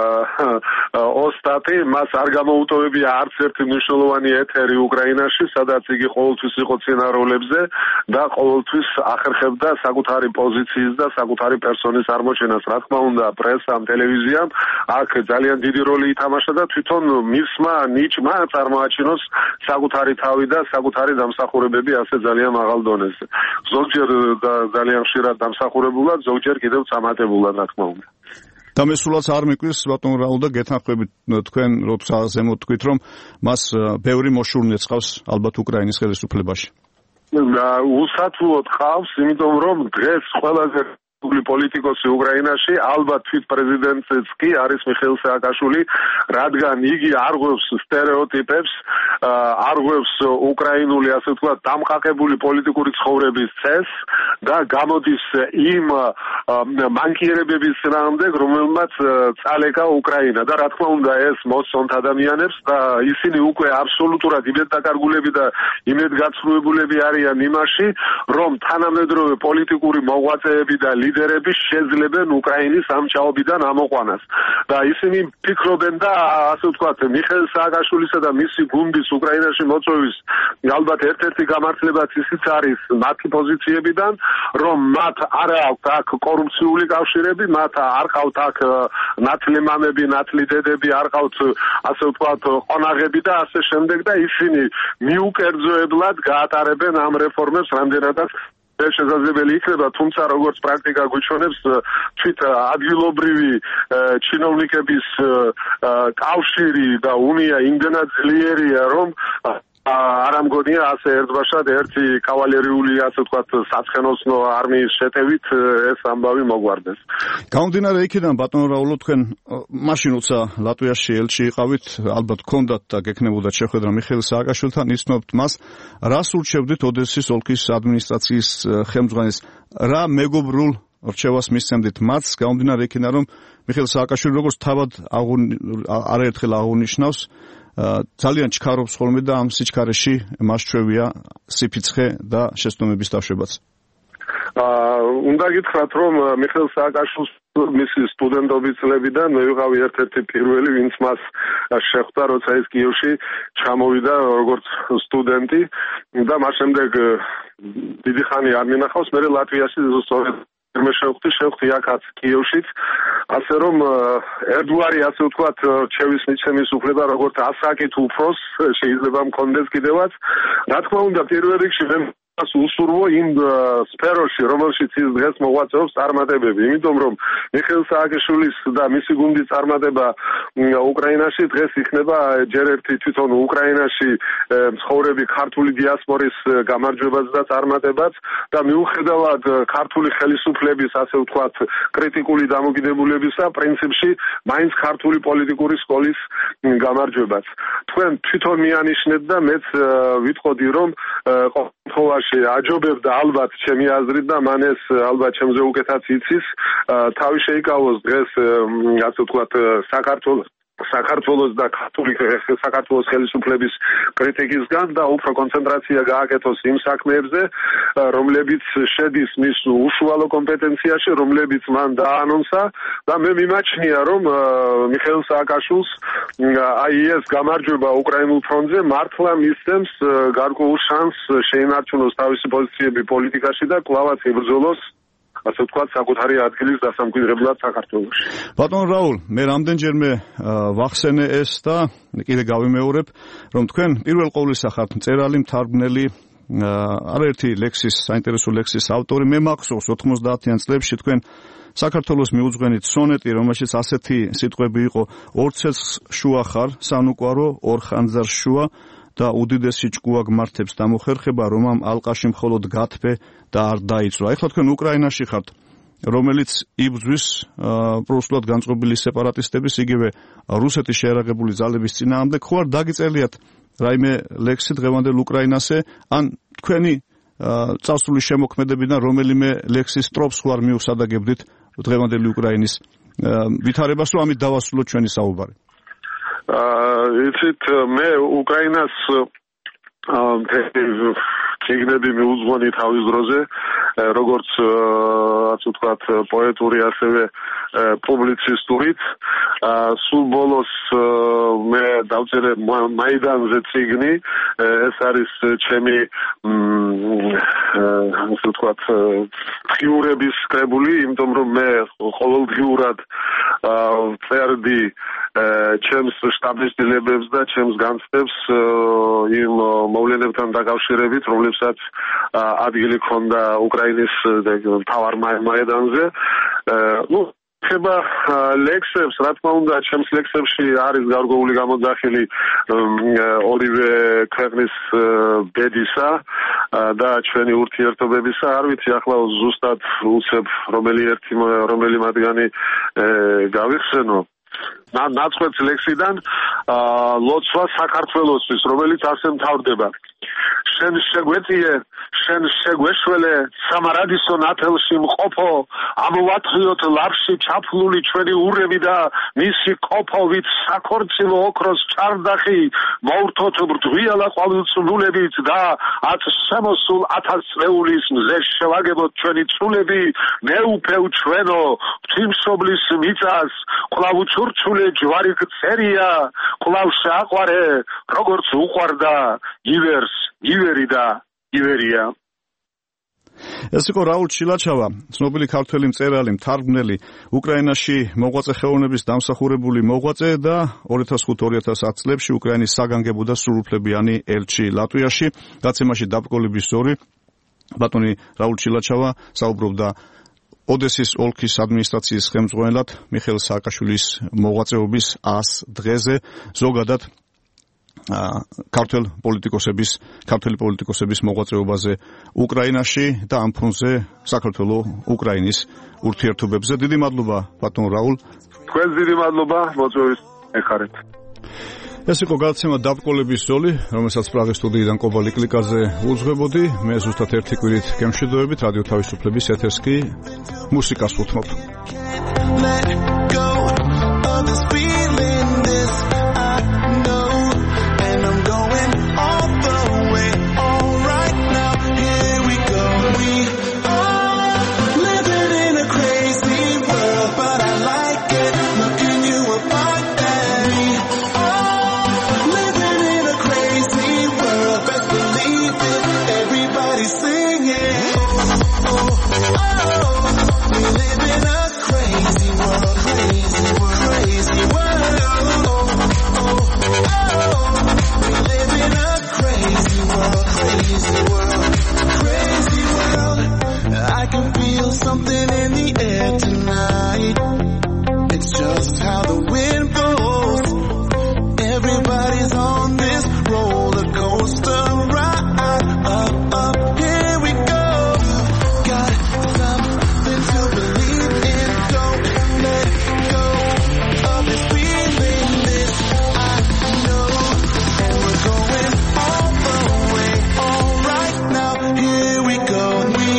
ოსტატი, მას არ გამოუტოვებია არც ერთი მნიშვნელოვანი ეთერი უკრაინაში, სადაც იგი ყოველთვის იყო წინაროლებზე და ყოველთვის ახერხებდა საკუთარი პოზიციის და საკუთარი პერსონის აღმოჩენას. რა თქმა უნდა, პრესამ, ტელევიზიამ აქ ძალიან დიდი როლი ითამაშა და თვითონ მისმა ნიჭმა წარმოაჩინოს საკუთარი თავი და საკუთარი დამსახურებები ასე ძალიან მაღალ დონეზე. ზოგჯერ ძალიან ხშირად დამსახურებულად, ზოგჯერ კიდევ წამატებულად, რა თქმა უნდა. და მე სულაც არ მიკვირს ბატონ რაულ და გეთანხმებით თქვენ როცა ზემოთ თქვით, რომ მას ბევრი მოშურნე წავს ალბათ უკრაინის ხელისუფლებაში. უსათუოდ ყავს, იმიტომ რომ დღეს ყველაზე პოლიტიკოსი უკრაინაში, ალბათ თვით პრეზიდენტიც კი არის მიხეილ სააკაშვილი, რადგან იგი არღვევს სტერეოტიპებს, არღვევს უკრაინული, ასე ვთქვათ, დამყარებული პოლიტიკური ცხოვრების წესს და გამოდის იმ მანკიერებების წინააღმდეგ, რომელმაც წალეკა უკრაინა და რა თქმა უნდა ეს მოსწონთ ადამიანებს და ისინი უკვე აბსოლუტურად იმედგაკარგულები და იმედგაცრუებულები არიან იმაში, რომ თანამედროვე პოლიტიკური მოღვაწეები და ლიდერები შეძლებენ უკრაინის ამ ჭაობიდან ამოყვანას და ისინი ფიქრობენ და ასე ვთქვათ მიხეილ სააკაშვილისა და მისი გუნდის უკრაინაში მოწვევის ალბათ ერთ-ერთი გამართლებაც ისიც არის მათი პოზიციებიდან, რომ მათ არ აქვს აქ კორუფციული კავშირები, მათ არ ყავთ აქ ნათლი მამები, ნათლი დედები, არ ყავთ ასე ვთქვათ ყონაღები და ასე შემდეგ და ისინი მიუკერძოებლად გაატარებენ ამ რეფორმებს, რამდენადაც შესაძლებელი იქნება, თუმცა როგორც პრაქტიკა გვიჩვენებს, თვით ადგილობრივი ჩინოვნიკების კავშირი და უნია იმდენად ძლიერია, რომ არ ამგონია ასე ერთბაშად ერთი კავალერიული, ასე ვთქვათ, საცხენოსნო არმიის შეტევით ეს ამბავი მოგვარდეს. გამომდინარე იქიდან, ბატონ რაულო, თქვენ მაშინ როცა ლატვიაში ელჩი იყავით, ალბათ გქონდათ და გექნებოდათ შეხვედრა მიხეილ სააკაშვილთან, იცნობთ მას, რას ურჩევდით ოდესის ოლქის ადმინისტრაციის ხელმძღვანელს, რა მეგობრულ რჩევას მისცემდით მათ, გამომდინარე იქიდან, რომ მიხეილ სააკაშვილი როგორც თავად არაერთხელ აღუნიშნავს, ძალიან ჩქარობს ხოლმე და ამ სიჩქარეში მას ჩვევია სიფიცხე და შეცდომების დაშვებაც. უნდა გითხრათ, რომ მიხეილ სააკაშვილს მისი სტუდენტობის წლებიდან მე ვიყავი ერთ-ერთი პირველი, ვინც მას შეხვდა, როცა ის კიევში ჩამოვიდა როგორც სტუდენტი და მას შემდეგ დიდი ხანი არ მინახავს, მე ლატვიაში სწორედ მე შევხვდი, შევხვდი აქაც კიევშიც, ასე რომ ერთგვარი, ასე ვთქვათ, რჩევის მიცემის უფლება როგორც ასაკით უფროს შეიძლება მქონდეს კიდევაც. რა თქმა უნდა, პირველ რიგში მე უსურვო იმ სფეროში, რომელშიც ის დღეს მოღვაწეობს წარმატებები, იმიტომ რომ მიხეილ სააკაშვილის და მისი გუნდის წარმატება უკრაინაში დღეს იქნება ჯერ ერთი თვითონ უკრაინაში მცხოვრები ქართული დიასპორის გამარჯვებაც და წარმატებაც და მიუხედავად ქართული ხელისუფლების, ასე ვთქვათ, კრიტიკული დამოკიდებულებისა, პრინციპში მაინც ქართული პოლიტიკური სკოლის გამარჯვებაც. თქვენ თვითონ მიანიშნეთ და მეც ვიტყოდი, რომ ყოველთვის აჯობებდა ალბათ ჩემი აზრით და მან ეს ალბათ ჩემზე უკეთაც იცის, თავი შეიკავოს დღეს, ასე ვთქვათ, საქართველოს საქართველოს და ქართული საქართველოს ხელისუფლების კრიტიკისგან და უფრო კონცენტრაცია გააკეთოს იმ საქმეებზე, რომლებიც შედის მის უშუალო კომპეტენციაში, რომლებიც მან დაანონსა და მე მიმაჩნია, რომ მიხეილ სააკაშვილს აი ეს გამარჯვება უკრაინულ ფრონტზე მართლა მისცემს გარკვეულ შანსს შეინარჩუნოს თავისი პოზიციები პოლიტიკაში და კვლავაც იბრძოლოს, ასე ვთქვათ, საკუთარი ადგილის დასამკვიდრებლად საქართველოში. ბატონ რაულ, მე რამდენჯერმე ვახსენე ეს და კიდე გავიმეორებ, რომ თქვენ პირველ ყოვლისა ხართ მწერალი, მთარგმნელი, არაერთი ლექსის, საინტერესო ლექსის ავტორი. მე მახსოვს ოთხმოცდაათიან წლებში თქვენ საქართველოს მიუძღვენით სონეტი, რომელშიც ასეთი სიტყვები იყო: ორ ცეცხლს შუა ხარ, სანუკვარო, ორ ხანძარს შუა და უდიდესი ჭკუა გმართებს დამოხერხება, რომ ამ ალყაში მხოლოდ გათფე და არ დაიწვა. ეხლა თქვენ უკრაინაში ხართ, რომელიც იბრძვის პროსულად განწყობილი სეპარატისტების, იგივე რუსეთის შეერაღებული ძალების წინააღმდეგ. ხო არ დაგიწერიათ რაიმე ლექსი დღევანდელ უკრაინაზე, ან თქვენი წარსული შემოქმედებიდან რომელიმე ლექსის ტროპს ხო არ მიუსადაგებდით დღევანდელი უკრაინის ვითარებას, რომ ამით დავასრულოთ ჩვენი საუბარი? იცით, მე უკრაინას ციგნები მიუძღვენი თავის დროზე, როგორც ასე ვთქვათ, პოეტური, ასევე პუბლიცისტურით. სულ ბოლოს მე დავწერე მაიდანზე ციგნი, ეს არის ჩემი ასე ვთქვათ, დღიურების კრებული, იმიტომ რომ მე ყოველდღიურად წერდი ჩემს შტაბის-დილებებს და ჩემს განცდებს იმ მოვლენებთან დაკავშირებით, რომლებსაც ადგილი ჰქონდა უკრაინის მთავარ მაიდანზე. ну ხება ლექსებს, რა თქმა უნდა, ჩემს ლექსებში არის გარკვეული გამოძახილი ორივე ქვეყნის ბედისა და ჩვენი ურთიერთობებისა. არ ვიცი, ახლა ზუსტად უცებ რომელი ერთი რომელი მათგანი გავიხსენო. ნაცვლად ლექსიდან ლოცვა საქართველოსთვის, რომელიც ასე მთავრდება. შენ შეგვეწიე, შენ შეგვეშველე, სამარადისო ნათელში მყოფო, ამოვათხიოთ ლავში ჩაფლული ჩვენი ურები და მისი ყოფოვით საქორწილო ოქროს ჩარდახი, მოვრთოთ ბრდღიალა ყვავილწნულებით და ათ შემოსულ ათასწლეულის მზე შევაგებოთ ჩვენი წულები, მეუფევ ჩვენო, ღვთისმშობლის მიწას, კვლავ უჩურჩულე ჯვარი გწერია, კვლავ შეაყვარე, როგორც უყვარდა ივერს, ივერი და ივერია. ეს იყო რაულ ჩილაჩავა, ცნობილი ქართველი მწერალი, მთარგმნელი, უკრაინაში მოღვაწე ხელოვნების დამსახურებული მოღვაწე და ორი ათას ხუთი ორი ათას ათი წლებში უკრაინის საგანგებო და სრულუფლებიანი ელჩი ლატვიაში. გაცემაში დაბრკოლების ზორი ბატონი რაულ ჩილაჩავა საუბრობდა ოდესის ოლქის ადმინისტრაციის ხელმძღვანელად მიხეილ სააკაშვილის მოღვაწეობის ას დღეზე, ზოგადად ქართველ პოლიტიკოსების, ქართველი პოლიტიკოსების მოღვაწეობაზე უკრაინაში და ამ ფონზე საქართველო-უკრაინის ურთიერთობებზე. დიდი მადლობა ბატონ რაულ. თქვენს დიდი მადლობა მოწვევის ეხარეთ. ეს იყო გადაცემა დაბრკოლების ზოლი, რომელსაც პრაღის სტუდიიდან კობალი კლიკაზე უძღვებოდი. მე ზუსტად ერთი კვირით გემშვიდობებით, რადიო თავისუფლების ეთერს კი მუსიკას ვუთმობ. Something in the air tonight. It's just how the wind blows. Everybody's on this roller coaster ride. Up, up, here we go. Got something to believe in. Don't let go of this feeling. This I know. And we're going all the way. All right now, here we go. We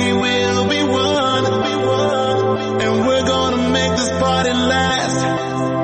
party last.